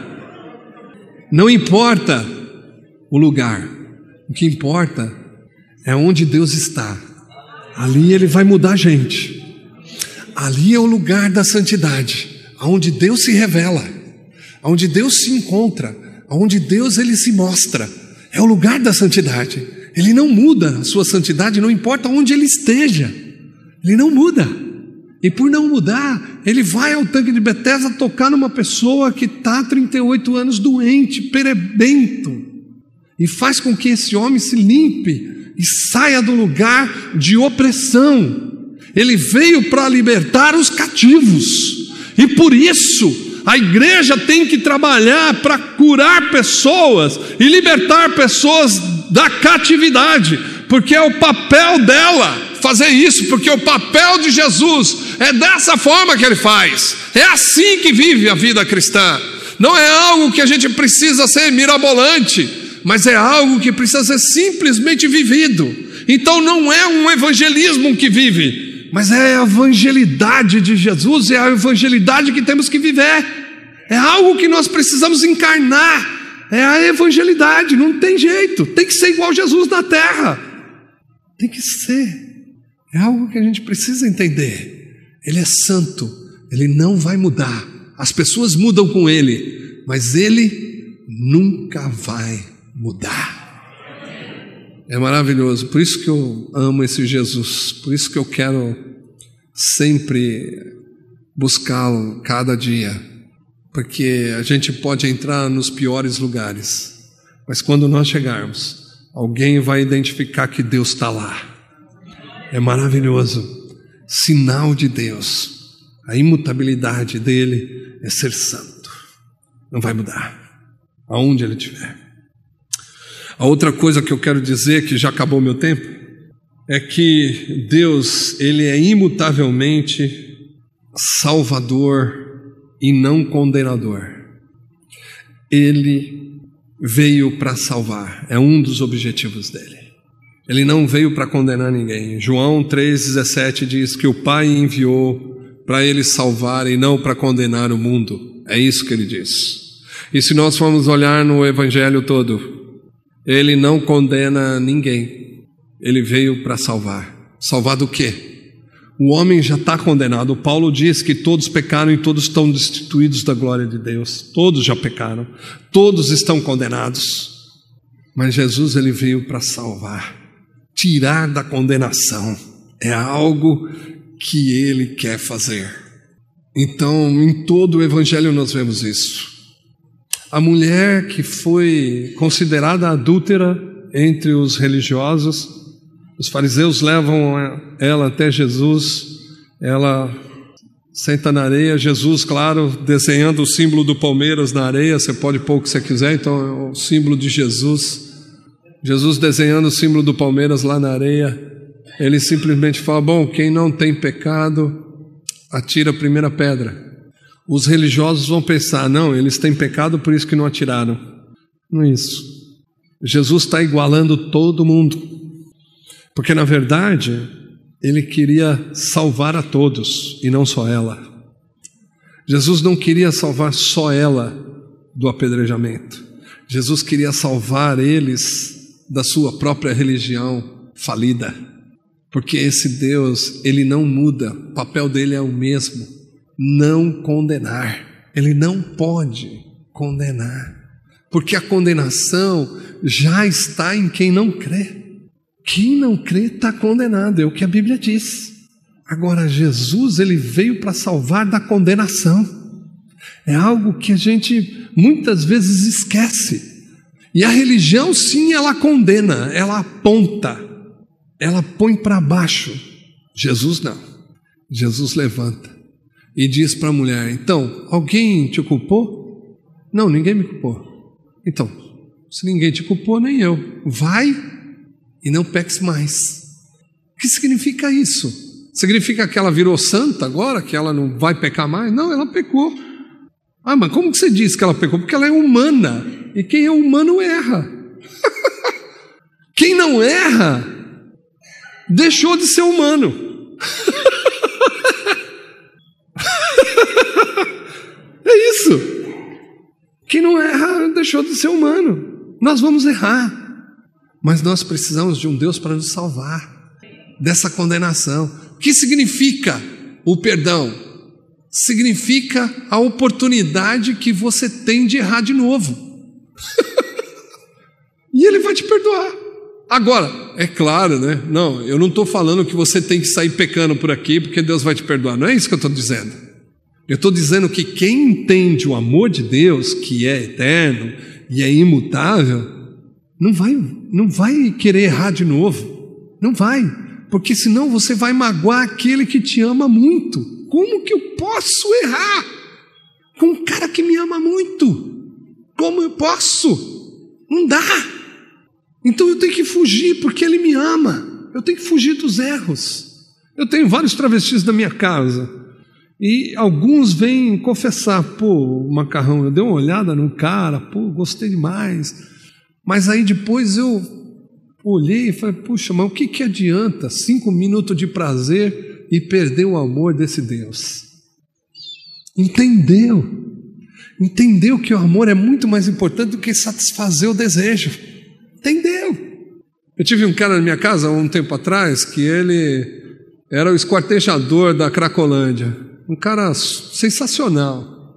o lugar, o que importa é onde Deus está. Ali Ele vai mudar a gente. Ali é o lugar da santidade, onde Deus se revela, onde Deus se encontra, onde Deus Ele se mostra. É o lugar da santidade. Ele não muda a sua santidade, não importa onde Ele esteja. Ele não muda. E por não mudar, Ele vai ao tanque de Betesda tocar numa pessoa que está 38 anos doente, perebento, e faz com que esse homem se limpe e saia do lugar de opressão. Ele veio para libertar os cativos, e por isso a igreja tem que trabalhar para curar pessoas e libertar pessoas da catividade, porque é o papel dela fazer isso, porque o papel de Jesus é dessa forma que Ele faz. É assim que vive a vida cristã. Não é algo que a gente precisa ser mirabolante, mas é algo que precisa ser simplesmente vivido. Então não é um evangelismo que vive, mas é a evangelidade de Jesus, é a evangelidade que temos que viver. É algo que nós precisamos encarnar. É a evangelidade, não tem jeito. Tem que ser igual Jesus na terra. Tem que ser. É algo que a gente precisa entender. Ele é santo, Ele não vai mudar. As pessoas mudam com Ele, mas Ele nunca vai mudar. É maravilhoso. Por isso que eu amo esse Jesus. Por isso que eu quero sempre buscá-lo cada dia. Porque a gente pode entrar nos piores lugares, mas quando nós chegarmos, alguém vai identificar que Deus está lá. É maravilhoso. Sinal de Deus. A imutabilidade dele é ser santo. Não vai mudar, aonde ele estiver. A outra coisa que eu quero dizer, que já acabou meu tempo, é que Deus, Ele é imutavelmente salvador e não condenador. Ele veio para salvar, é um dos objetivos dele. Ele não veio para condenar ninguém. João 3,17 diz que o Pai enviou para Ele salvar e não para condenar o mundo. É isso que Ele diz. E se nós formos olhar no Evangelho todo, Ele não condena ninguém. Ele veio para salvar. Salvar do quê? O homem já está condenado. Paulo diz que todos pecaram e todos estão destituídos da glória de Deus. Todos já pecaram. Todos estão condenados. Mas Jesus, Ele veio para salvar. Tirar da condenação. É algo que Ele quer fazer. Então, em todo o Evangelho nós vemos isso. A mulher que foi considerada adúltera entre os religiosos, os fariseus levam ela até Jesus, ela senta na areia, Jesus, claro, desenhando o símbolo do Palmeiras na areia, você pode pôr o que você quiser, então é o símbolo de Jesus. Jesus desenhando o símbolo do Palmeiras lá na areia, Ele simplesmente fala: bom, quem não tem pecado, atira a primeira pedra. Os religiosos vão pensar: não, eles têm pecado, por isso que não atiraram. Não é isso. Jesus está igualando todo mundo, porque na verdade Ele queria salvar a todos e não só ela. Jesus não queria salvar só ela do apedrejamento. Jesus queria salvar eles da sua própria religião falida, porque esse Deus, Ele não muda, o papel dele é o mesmo, não condenar. Ele não pode condenar, porque a condenação já está em quem não crê. Quem não crê está condenado, é o que a Bíblia diz. Agora Jesus, Ele veio para salvar da condenação. É algo que a gente muitas vezes esquece. E a religião, sim, ela condena, ela aponta, ela põe para baixo. Jesus não. Jesus levanta e diz para a mulher: então, alguém te culpou? Não, ninguém me culpou. Então, se ninguém te culpou, nem eu. Vai e não peques mais. O que significa isso? Significa que ela virou santa agora? Que ela não vai pecar mais? Não, ela pecou. Ah, mas como que você diz que ela pecou? Porque ela é humana, e quem é humano erra. Quem não erra deixou de ser humano. deixou de ser humano. Nós vamos errar. Mas nós precisamos de um Deus para nos salvar dessa condenação. O que significa o perdão? Significa a oportunidade que você tem de errar de novo. E Ele vai te perdoar. Agora, é claro, né? Não, eu não estou falando que você tem que sair pecando por aqui porque Deus vai te perdoar. Não é isso que eu estou dizendo. Eu estou dizendo que quem entende o amor de Deus, que é eterno e é imutável, não vai querer errar de novo. Não vai. Porque senão você vai magoar aquele que te ama muito. Como que eu posso errar com um cara que me ama muito? Como eu posso? Não dá. Então eu tenho que fugir porque ele me ama. Eu tenho que fugir dos erros. Eu tenho vários travestis na minha casa e alguns vêm confessar: pô, Macarrão, eu dei uma olhada no cara, pô, gostei demais. Mas aí depois eu olhei e falei: puxa, mas o que adianta 5 minutos de prazer e perder o amor desse Deus? Entendeu que o amor é muito mais importante do que satisfazer o desejo. Entendeu? Eu tive um cara na minha casa há um tempo atrás que ele era o esquartejador da Cracolândia. Um cara sensacional.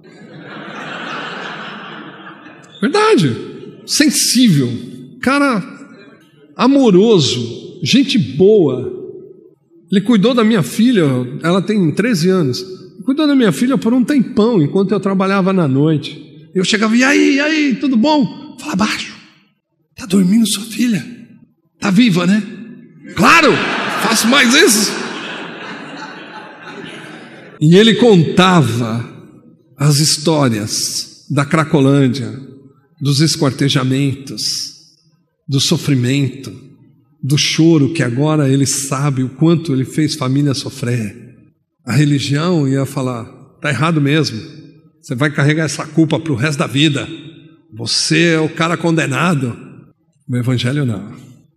Verdade. Sensível. Cara amoroso. Gente boa. Ele cuidou da minha filha, ela tem 13 anos. Cuidou da minha filha por um tempão, enquanto eu trabalhava na noite. Eu chegava: e aí, tudo bom? Fala baixo. Tá dormindo sua filha? Tá viva, né? Claro, faço mais isso. E ele contava as histórias da Cracolândia, dos esquartejamentos, do sofrimento, do choro, que agora ele sabe o quanto ele fez família sofrer. A religião ia falar: tá errado mesmo, você vai carregar essa culpa para o resto da vida, você é o cara condenado. O Evangelho não.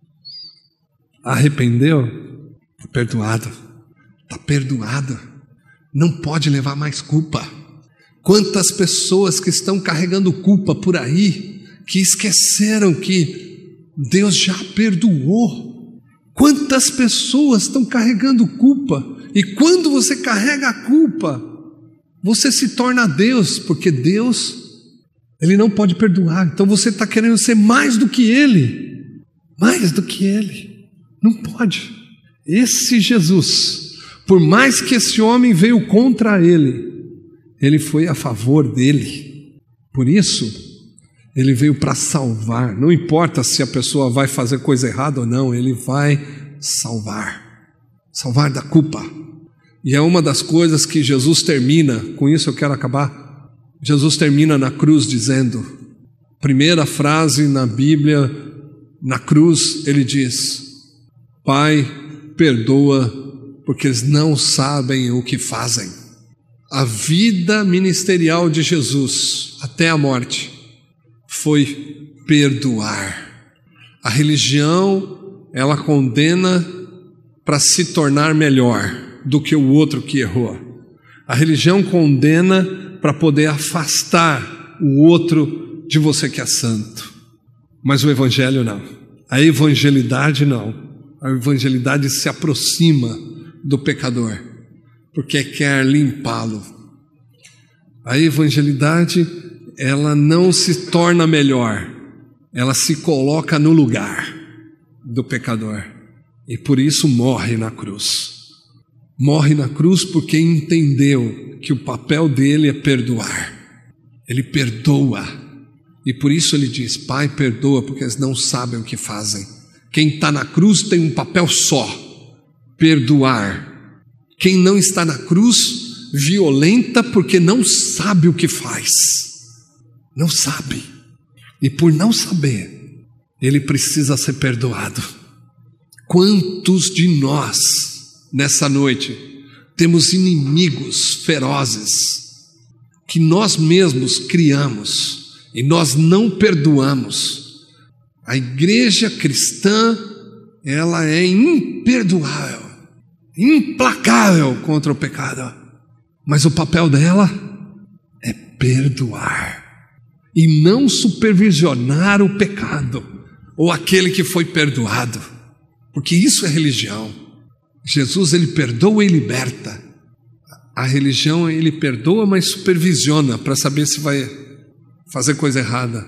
Arrependeu? Está perdoado. Está perdoado. Não pode levar mais culpa. Quantas pessoas que estão carregando culpa por aí, que esqueceram que Deus já perdoou. Quantas pessoas estão carregando culpa, e quando você carrega a culpa, você se torna Deus, porque Deus, Ele não pode perdoar. Então você está querendo ser mais do que Ele. Mais do que Ele. Não pode. Esse Jesus, por mais que esse homem veio contra Ele, Ele foi a favor dele. Por isso, Ele veio para salvar. Não importa se a pessoa vai fazer coisa errada ou não, Ele vai salvar. Salvar da culpa. E é uma das coisas que Jesus termina, com isso eu quero acabar. Jesus termina na cruz dizendo, primeira frase na Bíblia, na cruz ele diz: Pai, perdoa, porque eles não sabem o que fazem. A vida ministerial de Jesus até a morte foi perdoar. A religião, ela condena para se tornar melhor do que o outro que errou. A religião condena para poder afastar o outro de você que é santo. Mas o Evangelho não. A evangelidade não. A evangelidade se aproxima do pecador, porque quer limpá-lo. A evangelidade, ela não se torna melhor, ela se coloca no lugar do pecador. E por isso morre na cruz. Morre na cruz porque entendeu que o papel dele é perdoar. Ele perdoa. E por isso ele diz: Pai, perdoa, porque eles não sabem o que fazem. Quem está na cruz tem um papel só: perdoar. Quem não está na cruz, violenta porque não sabe o que faz. Não sabe. E por não saber, ele precisa ser perdoado. Quantos de nós, nessa noite, temos inimigos ferozes que nós mesmos criamos e nós não perdoamos? A igreja cristã, ela é imperdoável, implacável contra o pecado, mas o papel dela é perdoar. e não supervisionar o pecado ou aquele que foi perdoado, porque isso é religião. Jesus, ele perdoa e liberta. A religião, ele perdoa, mas supervisiona para saber se vai fazer coisa errada.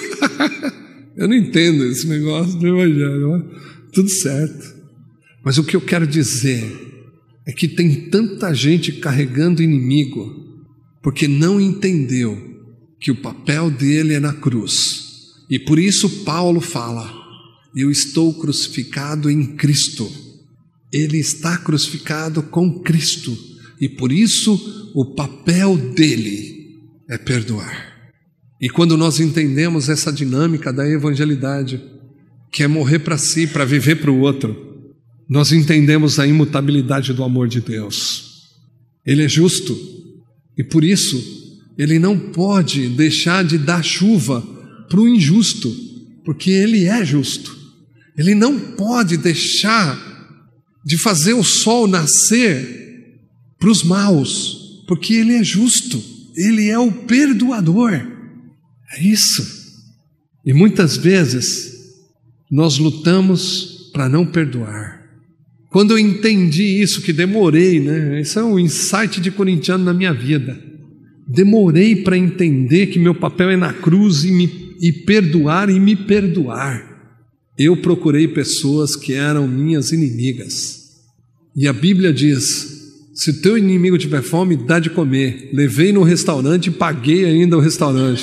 Eu não entendo esse negócio do evangelho, tudo certo. Mas o que eu quero dizer é que tem tanta gente carregando inimigo porque não entendeu que o papel dele é na cruz. E por isso Paulo fala: eu estou crucificado em Cristo. Ele está crucificado com Cristo, e por isso o papel dele é perdoar. E quando nós entendemos essa dinâmica da evangelidade, que é morrer para si, para viver para o outro, nós entendemos a imutabilidade do amor de Deus. Ele é justo, e por isso ele não pode deixar de dar chuva para o injusto, porque ele é justo. Ele não pode deixar de fazer o sol nascer para os maus, porque ele é justo, ele é o perdoador. É isso. E muitas vezes nós lutamos para não perdoar. Quando eu entendi isso, que demorei, né? Esse é um insight de corintiano na minha vida. Demorei para entender que meu papel é na cruz e perdoar e me perdoar. Eu procurei pessoas que eram minhas inimigas. E a Bíblia diz: se teu inimigo tiver fome, dá de comer. Levei no restaurante e paguei ainda o restaurante.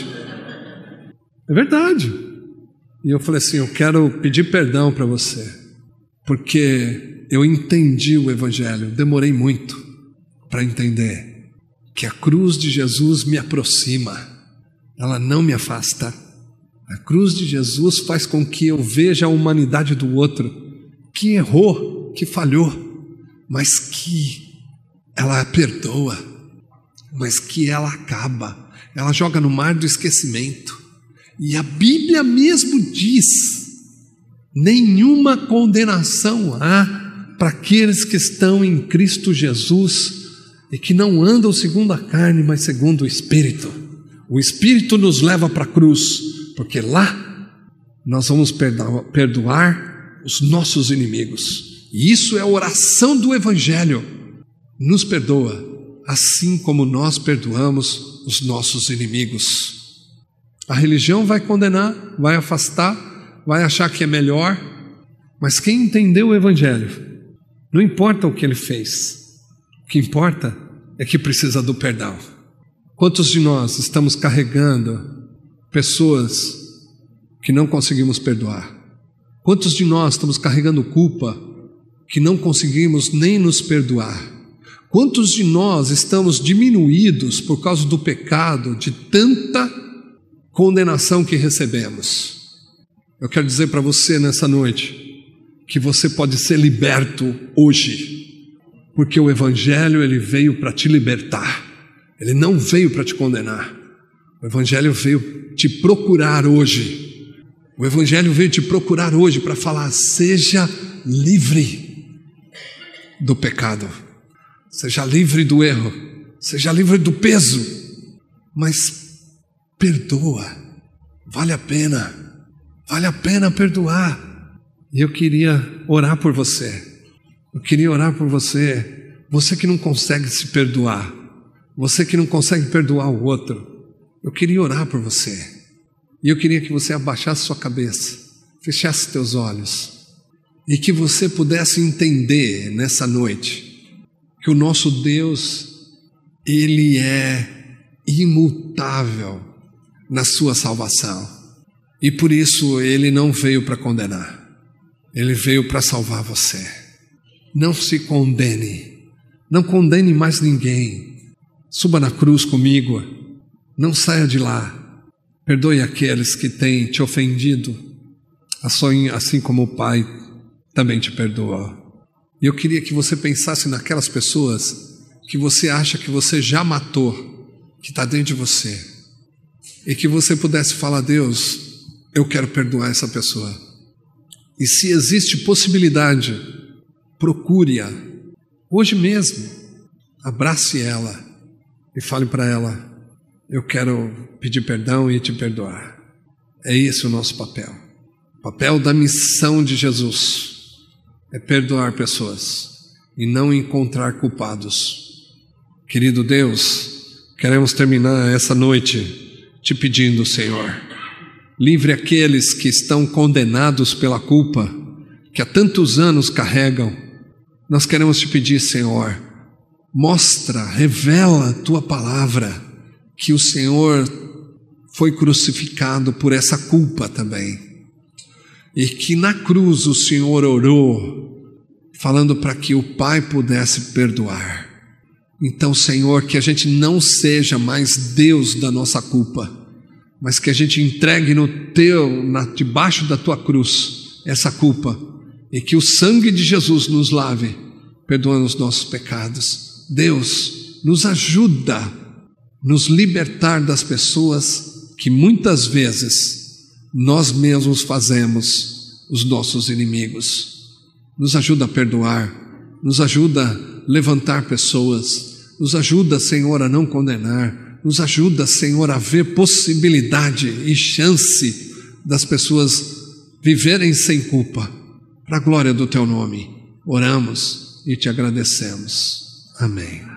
É verdade. E eu falei assim: eu quero pedir perdão para você, porque eu entendi o evangelho. Demorei muito para entender que a cruz de Jesus me aproxima, ela não me afasta. A cruz de Jesus faz com que eu veja a humanidade do outro, que errou, que falhou, mas que ela perdoa, mas que ela acaba, ela joga no mar do esquecimento. E a Bíblia mesmo diz: nenhuma condenação há para aqueles que estão em Cristo Jesus e que não andam segundo a carne, mas segundo o Espírito. O Espírito nos leva para a cruz, porque lá nós vamos perdoar os nossos inimigos. E isso é a oração do Evangelho. Nos perdoa, assim como nós perdoamos os nossos inimigos. A religião vai condenar, vai afastar, vai achar que é melhor, mas quem entendeu o Evangelho, não importa o que ele fez, o que importa é que precisa do perdão. Quantos de nós estamos carregando pessoas que não conseguimos perdoar? Quantos de nós estamos carregando culpa que não conseguimos nem nos perdoar? Quantos de nós estamos diminuídos por causa do pecado, de tanta condenação que recebemos? Eu quero dizer para você nessa noite que você pode ser liberto hoje, porque o Evangelho, ele veio para te libertar, ele não veio para te condenar. O Evangelho veio te procurar hoje. O Evangelho veio te procurar hoje para falar: seja livre do pecado, seja livre do erro, seja livre do peso, mas perdoa, vale a pena perdoar. E eu queria orar por você, você que não consegue se perdoar, você que não consegue perdoar o outro, eu queria orar por você. E eu queria que você abaixasse sua cabeça, fechasse teus olhos, e que você pudesse entender nessa noite que o nosso Deus, ele é imutável na sua salvação. E por isso ele não veio para condenar, ele veio para salvar você. Não se condene, não condene mais ninguém. Suba na cruz comigo, não saia de lá. Perdoe aqueles que têm te ofendido, assim como o Pai também te perdoa. E eu queria que você pensasse naquelas pessoas que você acha que você já matou, que está dentro de você, e que você pudesse falar: Deus, eu quero perdoar essa pessoa. E se existe possibilidade, procure-a hoje mesmo, abrace ela e fale para ela: eu quero pedir perdão e te perdoar. É esse o nosso papel. O papel da missão de Jesus é perdoar pessoas e não encontrar culpados. Querido Deus, queremos terminar essa noite te pedindo, Senhor, livre aqueles que estão condenados pela culpa, que há tantos anos carregam. Nós queremos te pedir, Senhor, mostra, revela a tua palavra, que o Senhor foi crucificado por essa culpa também, e que na cruz o Senhor orou, falando para que o Pai pudesse perdoar. Então, Senhor, que a gente não seja mais Deus da nossa culpa, mas que a gente entregue debaixo da tua cruz essa culpa, e que o sangue de Jesus nos lave, perdoando os nossos pecados. Deus, nos ajuda a nos libertar das pessoas que muitas vezes nós mesmos fazemos os nossos inimigos. Nos ajuda a perdoar, nos ajuda a levantar pessoas, nos ajuda, Senhor, a não condenar, nos ajuda, Senhor, a ver possibilidade e chance das pessoas viverem sem culpa, para a glória do teu nome. Oramos e te agradecemos. Amém.